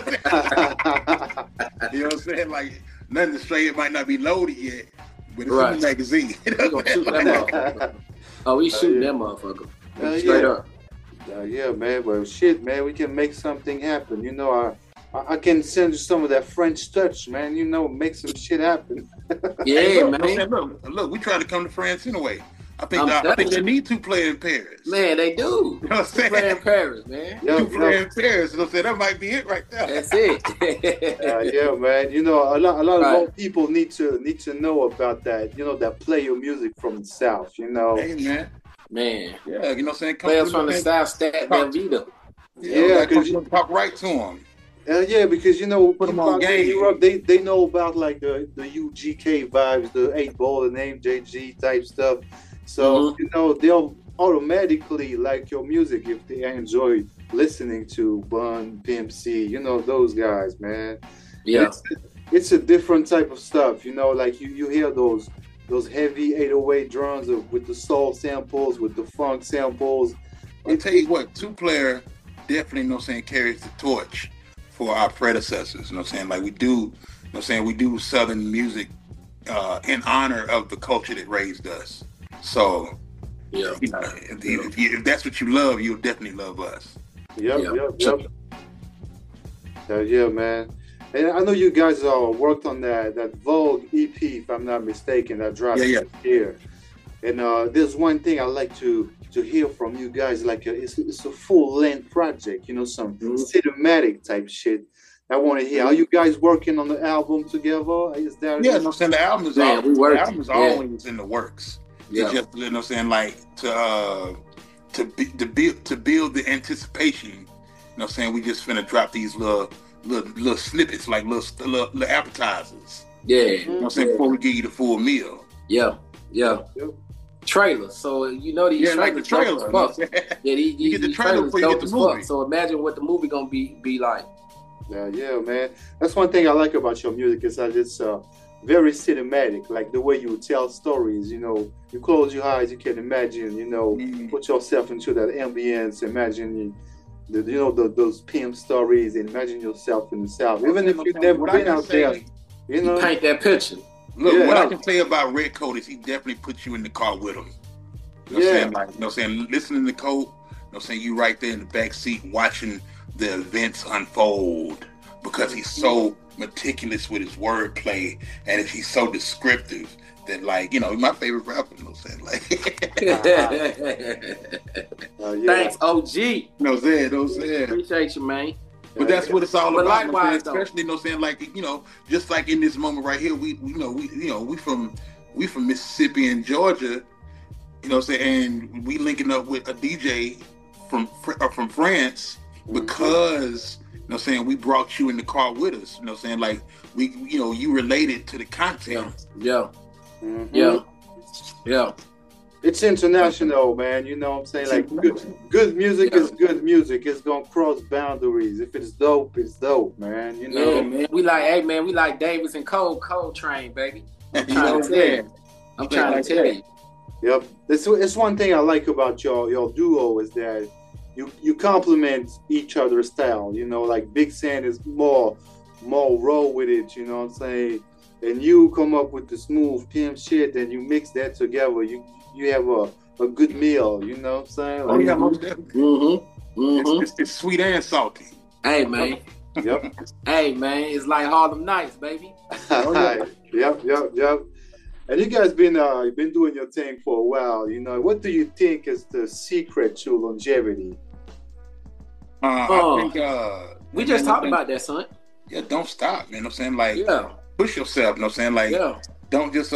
what I'm saying? Like, nothing's stray. It might not be loaded yet, but it's in the magazine. We gonna shoot that motherfucker. Oh, we shoot that motherfucker. Straight up. Yeah, man. Well, shit, man. We can make something happen. You know, I can send you some of that French touch, man. You know, make some shit happen. Yeah, hey, look, man. Look, we try to come to France anyway. I think they need 2 players in Paris. Man, they do. You know what I'm saying? 2 players in Paris, man. 2 players in Paris. You know what I'm saying? That might be it right there. That's it. Yeah, man. You know, a lot of more people need to know about that. You know, that play your music from the South. You know. Hey, man. Yeah, you know what I'm saying? Players from the South, Stat Del Vida. Yeah, because you talk right to them. Yeah, because you know, put them on game. Europe, they know about like the UGK vibes, the 8-ball, the name JG type stuff. So you know, they'll automatically like your music if they enjoy listening to Bun, Pimp C, you know, those guys, man. Yeah, it's a different type of stuff. You know, like you hear those heavy 808 drums with the soul samples, with the funk samples. I'll tell you what, 2-player definitely, you know what I'm saying, carries the torch for our predecessors. You know what I'm saying? Like we do, you know what I'm saying, we do Southern music in honor of the culture that raised us. So, you know, if that's what you love, you'll definitely love us. Yep. Yeah, man. And I know you guys worked on that Vogue EP, if I'm not mistaken, that dropped this year. And there's one thing I like to hear from you guys, like it's a full-length project, you know, some cinematic type shit. I want to hear. Are you guys working on the album together? Is that? Yeah, no, I'm saying the album is always in the works. It's just, you know, what I'm saying, like to build the anticipation. You know, what I'm saying, we just finna drop these little snippets, like little appetizers. Yeah, you know what I'm saying, before we give you the full meal. Yeah. Trailer. So you know these trailers. Like the trailer. You get the trailer before you get the movie. So imagine what the movie gonna be like. Yeah, man. That's one thing I like about your music is that it's very cinematic. Like the way you tell stories. You know, you close your eyes, you can imagine. You know, put yourself into that ambience. Imagine those pimp stories. Imagine yourself in the South, even if you've never been out there. You know, paint that picture. Look, what I can say about Red Coat is he definitely puts you in the car with him. You know what I'm saying? Like, you know what I'm saying? Listening to Coat, you know what I'm saying? You right there in the back seat watching the events unfold because he's so meticulous with his wordplay and he's so descriptive that, like, you know, my favorite rapper, you know what I'm saying? Like, thanks, OG. You know what I'm saying? Appreciate you, man. But that's what it's all but about. Likewise, especially, you know what I'm saying? Like, you know, just like in this moment right here, we from Mississippi and Georgia, you know what I'm saying? And we linking up with a DJ from France because, you know what I'm saying, we brought you in the car with us. You know what I'm saying? Like, we, you know, you related to the content. Yeah. It's international, man. You know what I'm saying? Like, good music is good music. It's gonna cross boundaries. If it's dope, it's dope, man. You know, man. We like Davis and Coltrane, baby. I'm trying to tell you. I'm trying to tell you. Yep. It's one thing I like about your duo is that you complement each other's style. You know, like Big San is more raw with it. You know what I'm saying? And you come up with the smooth pimp shit, and you mix that together. You have a good meal, you know what I'm saying? Like, most definitely. It's sweet and salty. Hey, man. Yep. Hey, man, it's like Harlem Nights, baby. Yep. And you guys been doing your thing for a while. You know, what do you think is the secret to longevity? I think we just talked about that, son. Yeah, don't stop, man. You know what I'm saying? Like, push yourself. You know what I'm saying? Like, don't just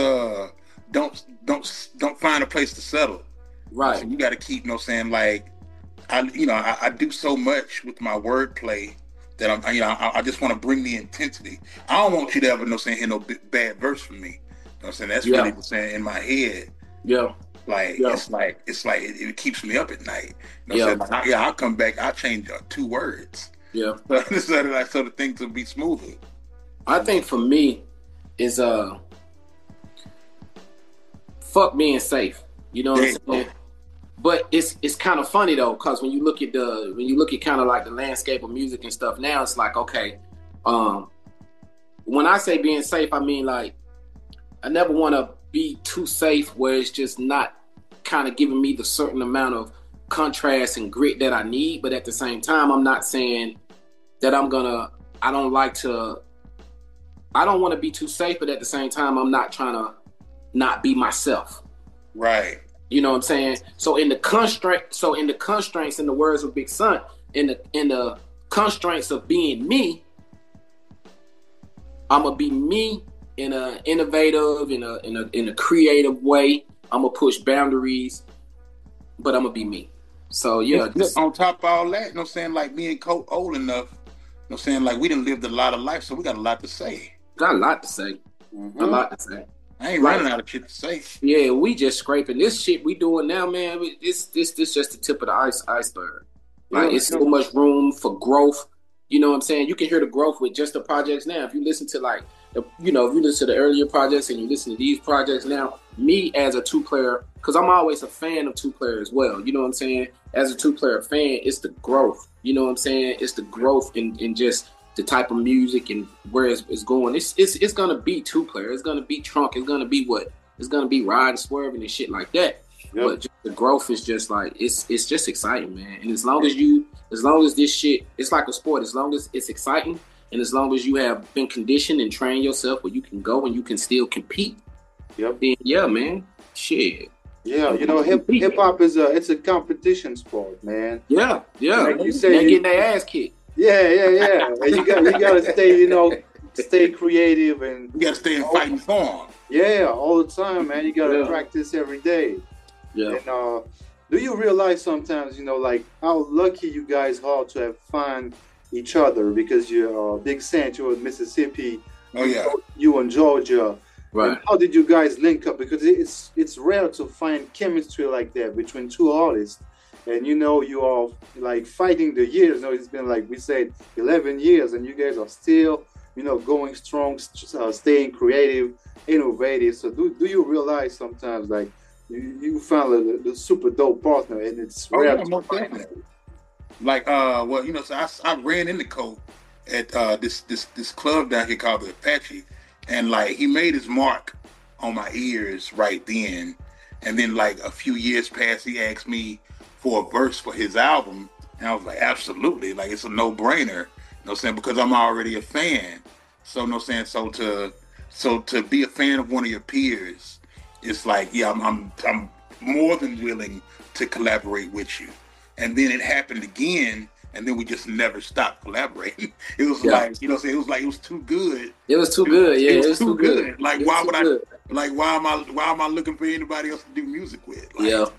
don't find a place to settle. Right. So you got to keep, you know what I'm saying? Like, I do so much with my wordplay that I just want to bring the intensity. I don't want you to ever, you know what I'm saying, hear no bad verse from me. You know what I'm saying? That's really the saying in my head. Yeah. Like, it's like it keeps me up at night. You know what I'm saying? I'll come back, I'll change 2 words. Yeah. so the things will be smoother. I think for me is fuck being safe. You know what I'm saying? But it's kind of funny though, because when you look at kind of like the landscape of music and stuff now, it's like, okay, when I say being safe, I mean, like, I never want to be too safe where it's just not kind of giving me the certain amount of contrast and grit that I need. But at the same time, I'm not saying that I don't want to be too safe, but at the same time, I'm not trying to not be myself. Right. You know what I'm saying? So in the constraints, in the words of Big Son, in the constraints of being me, I'm gonna be me in a innovative, in a creative way. I'm gonna push boundaries, but I'm gonna be me. So yeah. On top of all that, you know what I'm saying? Like, me and Colt old enough, you know what I'm saying? Like, we done lived a lot of life, so we got a lot to say. Got a lot to say. A lot to say. I ain't running out of shit to say. Yeah, we just scraping this shit we doing now, man. This just the tip of the iceberg. Like, it's so much room for growth. You know what I'm saying? You can hear the growth with just the projects now. If you listen to if you listen to the earlier projects and you listen to these projects now, me as a 2-player, because I'm always a fan of 2-player as well. You know what I'm saying? As a 2-player fan, it's the growth. You know what I'm saying? It's the growth in just the type of music and where it's going. It's gonna be 2-player. It's gonna be trunk. It's gonna be it's gonna be riding, swerving and shit like that. Yep. But just the growth is just like it's just exciting, man. And as long as this shit, it's like a sport. As long as it's exciting, and as long as you have been conditioned and trained yourself where you can go and you can still compete. Yep. Then yeah, man. Shit. Yeah, you know, hip hop is it's a competition sport, man. Yeah. Like you say, they're getting their ass kicked. Yeah. And you gotta stay, stay creative, and you gotta stay in fighting form. Yeah, all the time, man. You gotta practice every day. Yeah. And do you realize sometimes, like, how lucky you guys are to have found each other? Because you're Big San, you're in Mississippi. Oh yeah. You in Georgia. Right. And how did you guys link up? Because it's rare to find chemistry like that between 2 artists. And you are like fighting the years. It's been, like we said, 11 years, and you guys are still, going strong, staying creative, innovative. So do you realize sometimes, like, you found the super dope partner, and it's rare to find that? Like, well, you know, so I ran into Colt at this club down here called the Apache, and like he made his mark on my ears right then. And then like a few years passed, he asked me for a verse for his album, and I was like, absolutely, like it's a no-brainer. You know what I'm saying? Because I'm already a fan. So, you know what I'm saying? So to be a fan of one of your peers, it's like, yeah, I'm more than willing to collaborate with you. And then it happened again, and then we just never stopped collaborating. It was like, you know what I'm saying? It was like it was too good. It was too good, yeah. It was too good. Like why would I? Like why am I looking for anybody else to do music with? Like,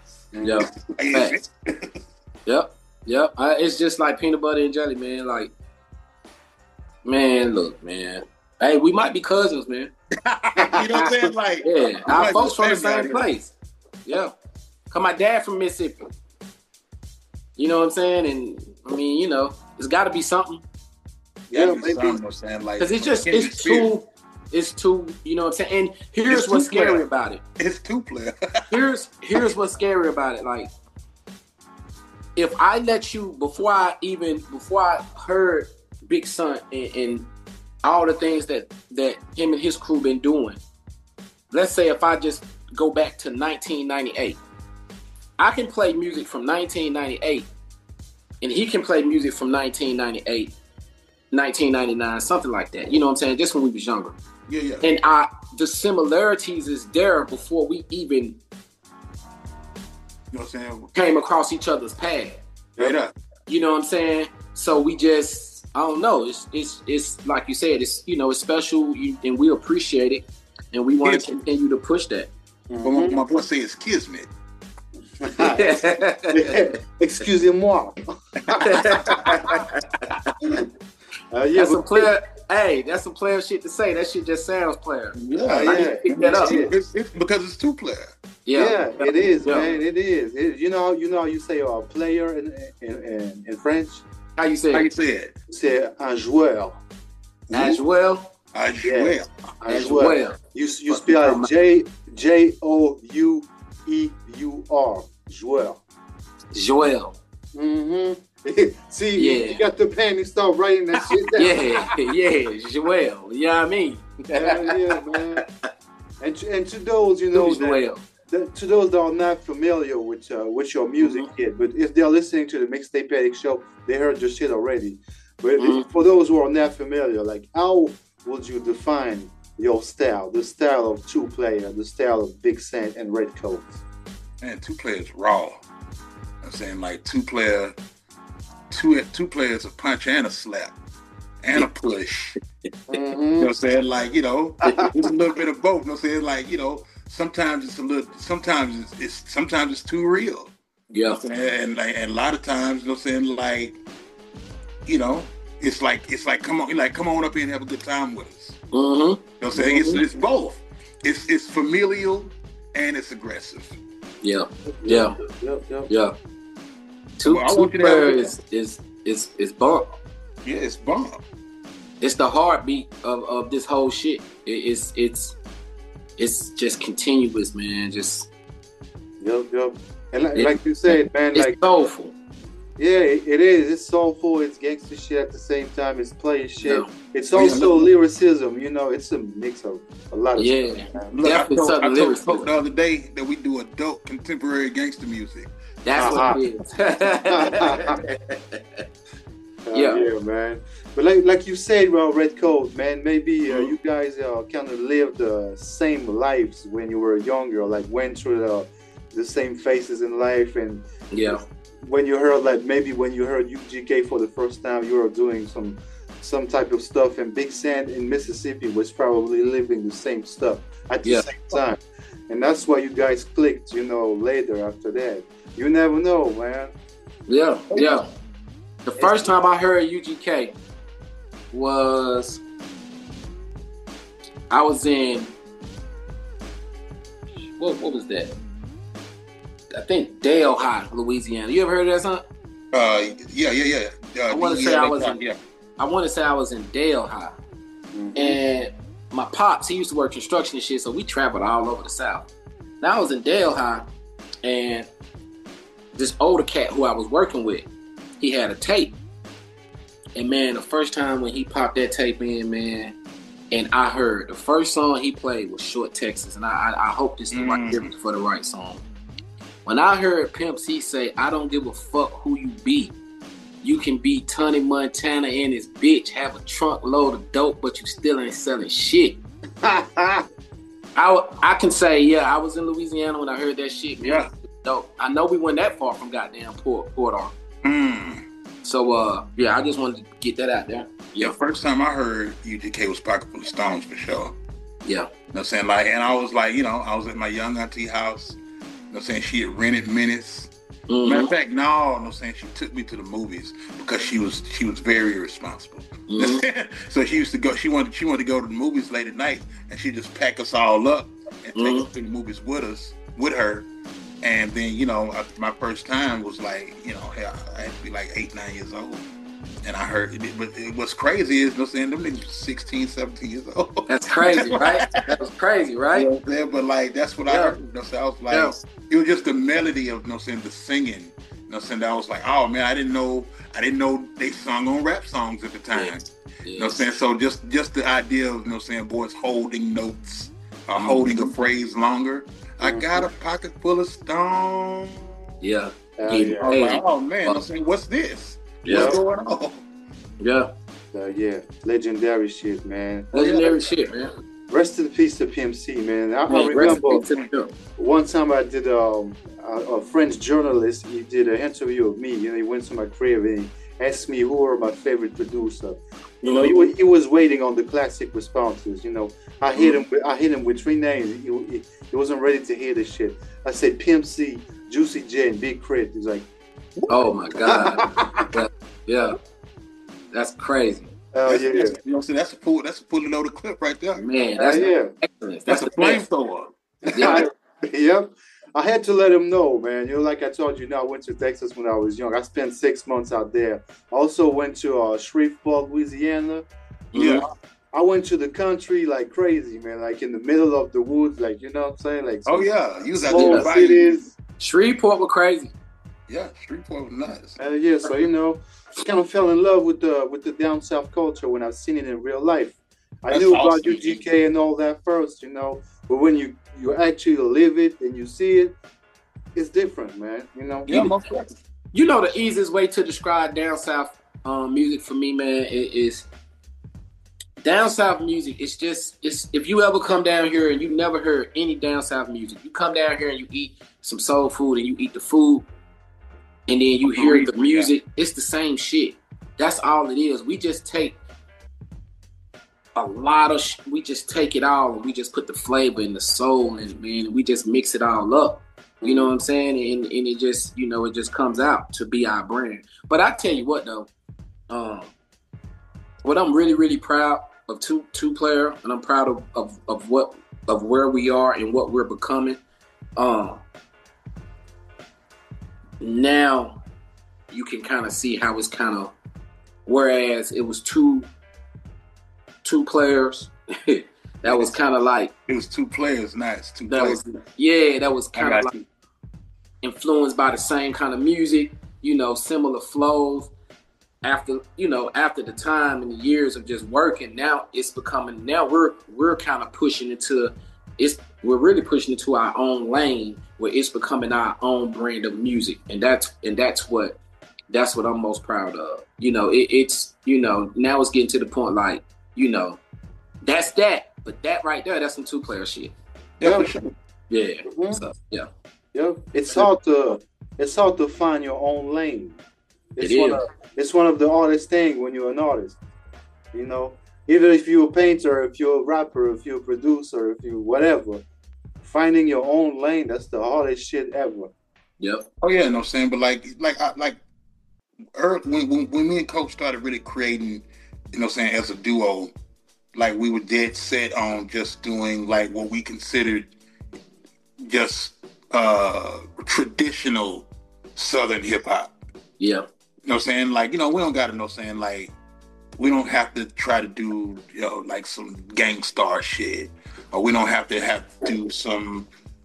Yep. It's just like peanut butter and jelly, man. Like, man, look, man. Hey, we might be cousins, man. You know what I'm saying? Like, yeah, our folks from the same place. Yeah, cause my dad from Mississippi. You know what I'm saying? And I mean, you know, it's got to be something. Yeah, because it's too. You know what I'm saying? And here's what's scary about it. It's two-player. here's what's scary about it. Like, if I let you before I heard Big Son and all the things that him and his crew been doing. Let's say if I just go back to 1998, I can play music from 1998, and he can play music from 1998, 1999, something like that. You know what I'm saying? Just when we was younger. Yeah. And the similarities is there before we even, you know what I'm saying, came across each other's path. Straight up. You know what I'm saying? So we just, I don't know. It's like you said. It's, you know, it's special, and we appreciate it, and we want to continue to push that. But my boy say it's kismet. Excusez-moi. That's some player. Hey, that's some player shit to say. That shit just sounds player. Pick that up. It's because it's two-player. Yeah, it is, man. It is. You know, you say a player in French. How you say it? You say un joueur. Un joueur. Un joueur. Un joueur. You spell Joueur. Joueur. Joueur. Mm-hmm. See, you got the pen and start writing that shit down. Joueur. You know what I mean? Yeah, man. And to those, you know, to those that are not familiar with your music yet, but if they're listening to the Mixtape Addict show, they heard your shit already. But for those who are not familiar, like, how would you define your style, the style of two-player, the style of Big Saint and Redcoat? Man, two-player is raw. I'm saying, like, two-player is a punch and a slap and a push. You know what I'm saying? Like, you know, it's a little bit of both. You know what I'm saying? Like, you know, sometimes it's too real. Yeah. And a lot of times, you know what I'm saying, like, you know, it's like come on up here and have a good time with us. You know what I'm saying? It's both. It's familial and it's aggressive. Yeah. Two-player is bump. Yeah, it's bump. It's the heartbeat of this whole shit. It's just continuous, man. Just Yep. And like you said, man, it's like soulful. Yeah, it is. It's soulful. It's gangster shit at the same time. It's player shit. Yeah. It's also lyricism. You know, it's a mix of a lot of stuff. Look, I told folks the other day that we do adult contemporary gangster music. That's what it is. Yeah, man. But like you said, well, Redcoat, man, maybe you guys kind of lived the same lives when you were younger, like went through the same phases in life, and when you heard, like, maybe when you heard UGK for the first time, you were doing some type of stuff, and Big Saint in Mississippi was probably living the same stuff at the same time, and that's why you guys clicked, you know, later after that. You never know, man. Yeah. The first time I heard UGK was I was in what was that? I think Dale High, Louisiana. You ever heard of that song? Yeah. I want to say I was in Dale High, and my pops, he used to work construction and shit, so we traveled all over the South. Now I was in Dale High, and this older cat who I was working with, he had a tape. And man, the first time when he popped that tape in, man, and I heard the first song he played was Short Texas. And I hope this is the right difference for the right song. When I heard Pimp C say, I don't give a fuck who you be. You can be Tony Montana and his bitch, have a trunk load of dope, but you still ain't selling shit. I can say, yeah, I was in Louisiana when I heard that shit, man. Yeah. Dope. I know we weren't that far from goddamn Port Arthur. So, yeah, I just wanted to get that out there. Yeah, first time I heard UGK was Pocket Full of Stones for sure. Yeah. You know what I'm saying? Like, and I was like, you know, I was at my young auntie house. You know what I'm saying? She had rented Menace. Matter of fact, no, you know what I'm saying? She took me to the movies because she was very irresponsible. So she used to go, she wanted to go to the movies late at night, and she'd just pack us all up and take us to the movies with her. And then, you know, my first time was like, you know, I had to be like 8, 9 years old. And I heard it, but what's crazy is, you know what I'm saying, them niggas 16, 17 years old. That's crazy, right? That was crazy, right? You know what I'm saying? But like, that's what I heard. You know what I'm saying? I was like, it was just the melody of, you know what I'm saying, the singing. You know what I'm saying? I was like, oh man, I didn't know they sung on rap songs at the time. You know what I'm saying? So just the idea of, you know what I'm saying, boys holding notes, holding a phrase longer. I got a pocket full of stones. Yeah. I was like, oh man, I'm saying, what's this? What's going on? Yeah. Yeah. Legendary shit, man. Legendary shit, man. Rest in peace to Pimp C, man. I remember one time I did a French journalist. He did an interview of me. You know, he went to my crib and he asked me who were my favorite producer. You know, he was waiting on the classic responses. You know, I hit him with 3 names. He wasn't ready to hear this shit. I said Pimp C, Juicy J, and Big Crit. He's like, oh my God. Yeah. That's crazy. Oh yeah. You know what I'm saying? That's a fully loaded clip right there. Man, that's excellent. That's a flamethrower. Yep. I had to let him know, man. You know, like I told you, I went to Texas when I was young. I spent 6 months out there. Also went to Shreveport, Louisiana. Yeah. I went to the country like crazy, man. Like in the middle of the woods, like, you know what I'm saying? Like, oh yeah, you was out there cities. Shreveport was crazy. Yeah, Shreveport was nuts. Yeah, so you know, I kind of fell in love with the down south culture when I've seen it in real life. I knew about UGK and all that first, you know, but when you actually live it and you see it, it's different, man. You know. Yeah, you know, the easiest way to describe down south music for me, man, is down south music. It's if you ever come down here and you never heard any down south music, you come down here and you eat some soul food and you eat the food, and then you hear the music. It's the same shit. That's all it is. We just take a lot of we just take it all and we just put the flavor and the soul in it, man, and we just mix it all up. You know what I'm saying? And it just, you know, it just comes out to be our brand. But I tell you what though, what I'm really, really proud of two player, and I'm proud of where we are and what we're becoming. Now you can kind of see how it's kind of, whereas it was two players, that was kind of like, it was 2 players, not it's 2 that players. That was kind of like influenced by the same kind of music, you know, similar flows. After the time and the years of just working, now it's becoming, now we're kind of pushing into, we're really pushing into our own lane where it's becoming our own brand of music, and that's what I'm most proud of. You know, it's, you know, now it's getting to the point like, you know, that's that, but that right there, that's some 2 player shit. Yeah, for sure. Yeah. Mm-hmm. So, yeah. Yeah. It's hard to find your own lane. It's one of the hardest things when you're an artist. You know, even if you're a painter, if you're a rapper, if you're a producer, if you whatever, finding your own lane, that's the hardest shit ever. Yep. Oh yeah, you know what I'm saying? But when me and Coach started really creating, you know what I'm saying, as a duo, like we were dead set on just doing like what we considered just traditional Southern hip hop. Yeah. You know what I'm saying? Like, you know, we don't gotta, you know what I'm saying, like, we don't have to try to do, you know, like some gangstar shit. Or we don't have to do some, you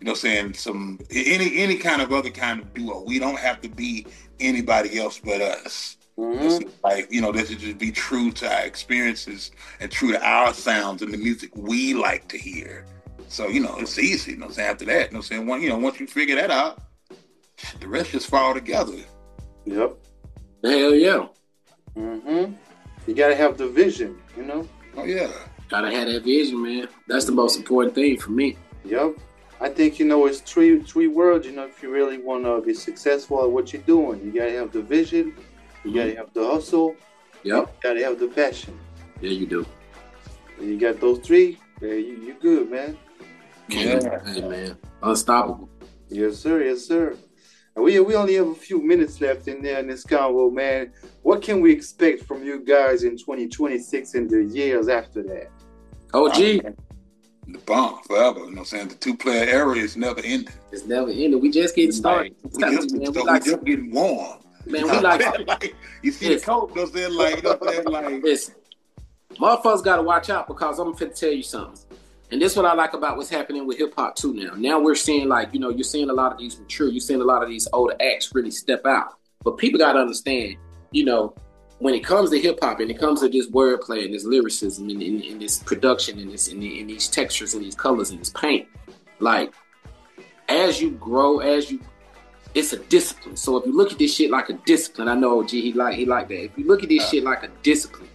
you know, saying some any kind of other kind of duo. We don't have to be anybody else but us. Mm-hmm. Like, you know, this is just be true to our experiences and true to our sounds and the music we like to hear. So, you know, it's easy. You know, saying after that, you know, saying once you figure that out, the rest just fall together. Yep. Hell yeah. Mm-hmm. You gotta have the vision, you know. Oh yeah. Gotta have that vision, man. That's the most important thing for me. Yep. I think, you know, it's three words, you know, if you really want to be successful at what you're doing. You gotta have the vision, you gotta have the hustle, yep. You gotta have the passion. Yeah, you do. And you got those three, you good, man. Yeah. Hey, man. Unstoppable. Yes, sir. Yes, sir. And we only have a few minutes left in there in this convo, man. What can we expect from you guys in 2026 and the years after that? OG. The bomb forever. You know what I'm saying? The 2-player era is never ending. It's never ending. We just getting started. We just getting warm. Man, we like you see the coat, you know what I'm saying? Like, you know what I'm saying? Like, listen, motherfuckers got to watch out because I'm finna tell you something. And this is what I like about what's happening with hip hop too now. Now we're seeing, like, you know, you're seeing a lot of these mature, you're seeing a lot of these older acts really step out. But people got to understand, you know, when it comes to hip hop and it comes to this wordplay and this lyricism and this production and this in these textures and these colors and this paint, like, as you grow, it's a discipline. So if you look at this shit like a discipline, I know OG, he like that. If you look at this shit like a discipline,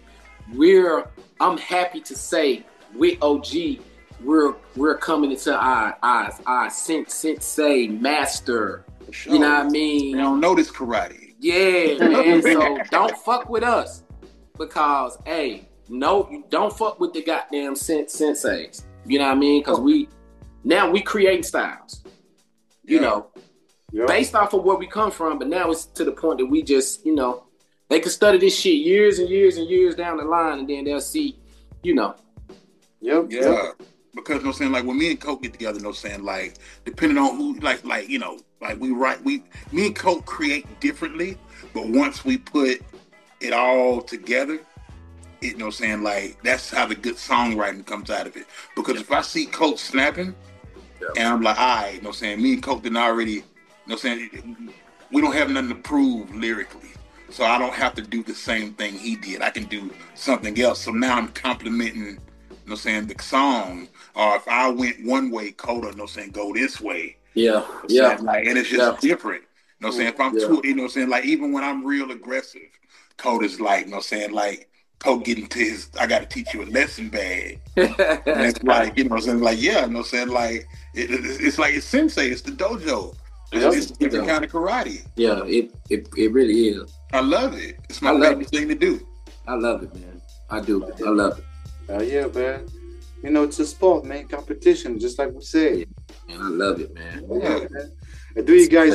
I'm happy to say with OG, we're coming into our sensei master. Sure. You know what I mean? They don't know this karate. Yeah, man. So don't fuck with us because, hey, no, you don't fuck with the goddamn senseis. You know what I mean? Because we creating styles. You know, based off of where we come from, but now it's to the point that we just, you know, they can study this shit years and years and years down the line, and then they'll see, you know. Yep. Because, you know what I'm saying, like, when me and Coke get together, you know what I'm saying, like, depending on who, like, you know, like, me and Coke create differently, but once we put it all together, you know what I'm saying, like, that's how the good songwriting comes out of it. Because if I see Coke snapping, and I'm like, all right, you know what I'm saying, me and Coke didn't already, you know what I'm saying, we don't have nothing to prove lyrically. So I don't have to do the same thing he did. I can do something else. So now I'm complimenting, you know what I'm saying, the song. Or if I went one way, Coda, you know what I'm saying, go this way. Yeah. Like, and it's just different. You know what I'm saying? If I'm too, you know what I'm saying, like, even when I'm real aggressive, Coda's like, you know what I'm saying, like, Coke getting to his, I got to teach you a lesson bag. And it's like, you know what I'm saying, like, yeah, you know what I'm saying, like, it's like it's sensei, it's the dojo. It's a different kind of karate. Yeah, it really is. I love it. It's my favorite thing to do. I love it, man. I do. I love it. Yeah, man. You know, it's a sport, man. Competition, just like we say. And I love it, man. Yeah, man. And do you guys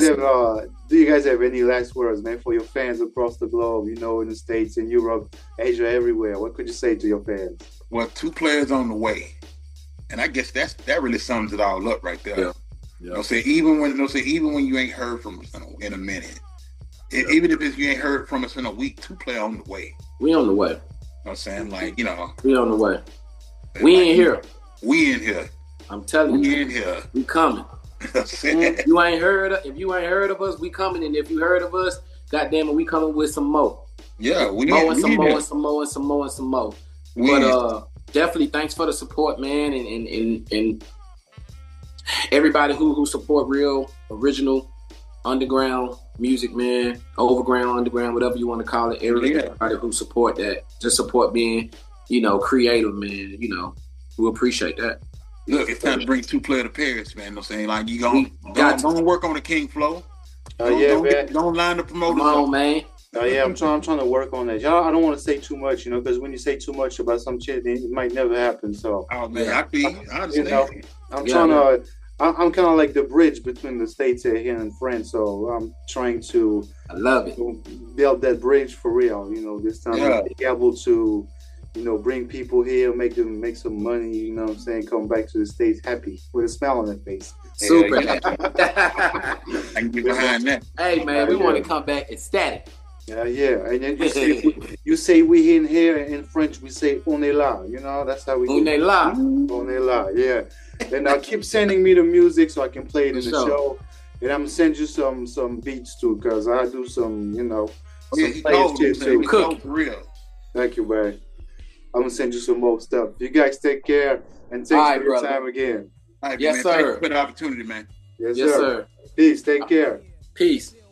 have any last words, man, for your fans across the globe? You know, in the States, in Europe, Asia, everywhere. What could you say to your fans? Well, 2 players on the way, and I guess that really sums it all up right there. Yeah. You know, say even when you ain't heard from us in a minute. Even if you ain't heard from us in a week, 2 play on the way. We on the way. You know what I'm saying? Like, you know. We on the way. We in here. We in here. I'm telling you. We in here. We coming. If you ain't heard of us, we coming. And if you heard of us, goddamn it, we coming with some more. Yeah, we some more. But definitely thanks for the support, man. And everybody who support real, original, underground music, man, overground, underground, whatever you want to call it. Everybody who support that, just support being, you know, creative, man. You know, we appreciate that. Look, it's time to bring 2 player to Paris, man. You know what I'm saying? Like, you don't work on the King Flow. Don't line the promoters. Come on, man. I'm trying to work on that. Y'all, I don't want to say too much, you know, because when you say too much about some shit, it might never happen. So, I understand. You know, I'm kind of like the bridge between the States here and France. So I'm trying to. I love it. Build that bridge for real. You know, this time be able to, you know, bring people here, make them make some money. You know what I'm saying? Come back to the States happy with a smile on their face. Super happy. I can get behind that. Hey man, we want to come back ecstatic. Yeah. And then you say we in here in French. We say on est là. You know, that's how we. On est là. On est là. Yeah. And keep sending me the music so I can play it in the show. And I'm gonna send you some beats too, cause I do some, some plays too. Cook for real. Thank you, man. I'm gonna send you some more stuff. You guys take care and thanks for your time again. All right, yes, man. Sir. Thanks for the opportunity, man. Yes, sir. Peace. Take care. Peace.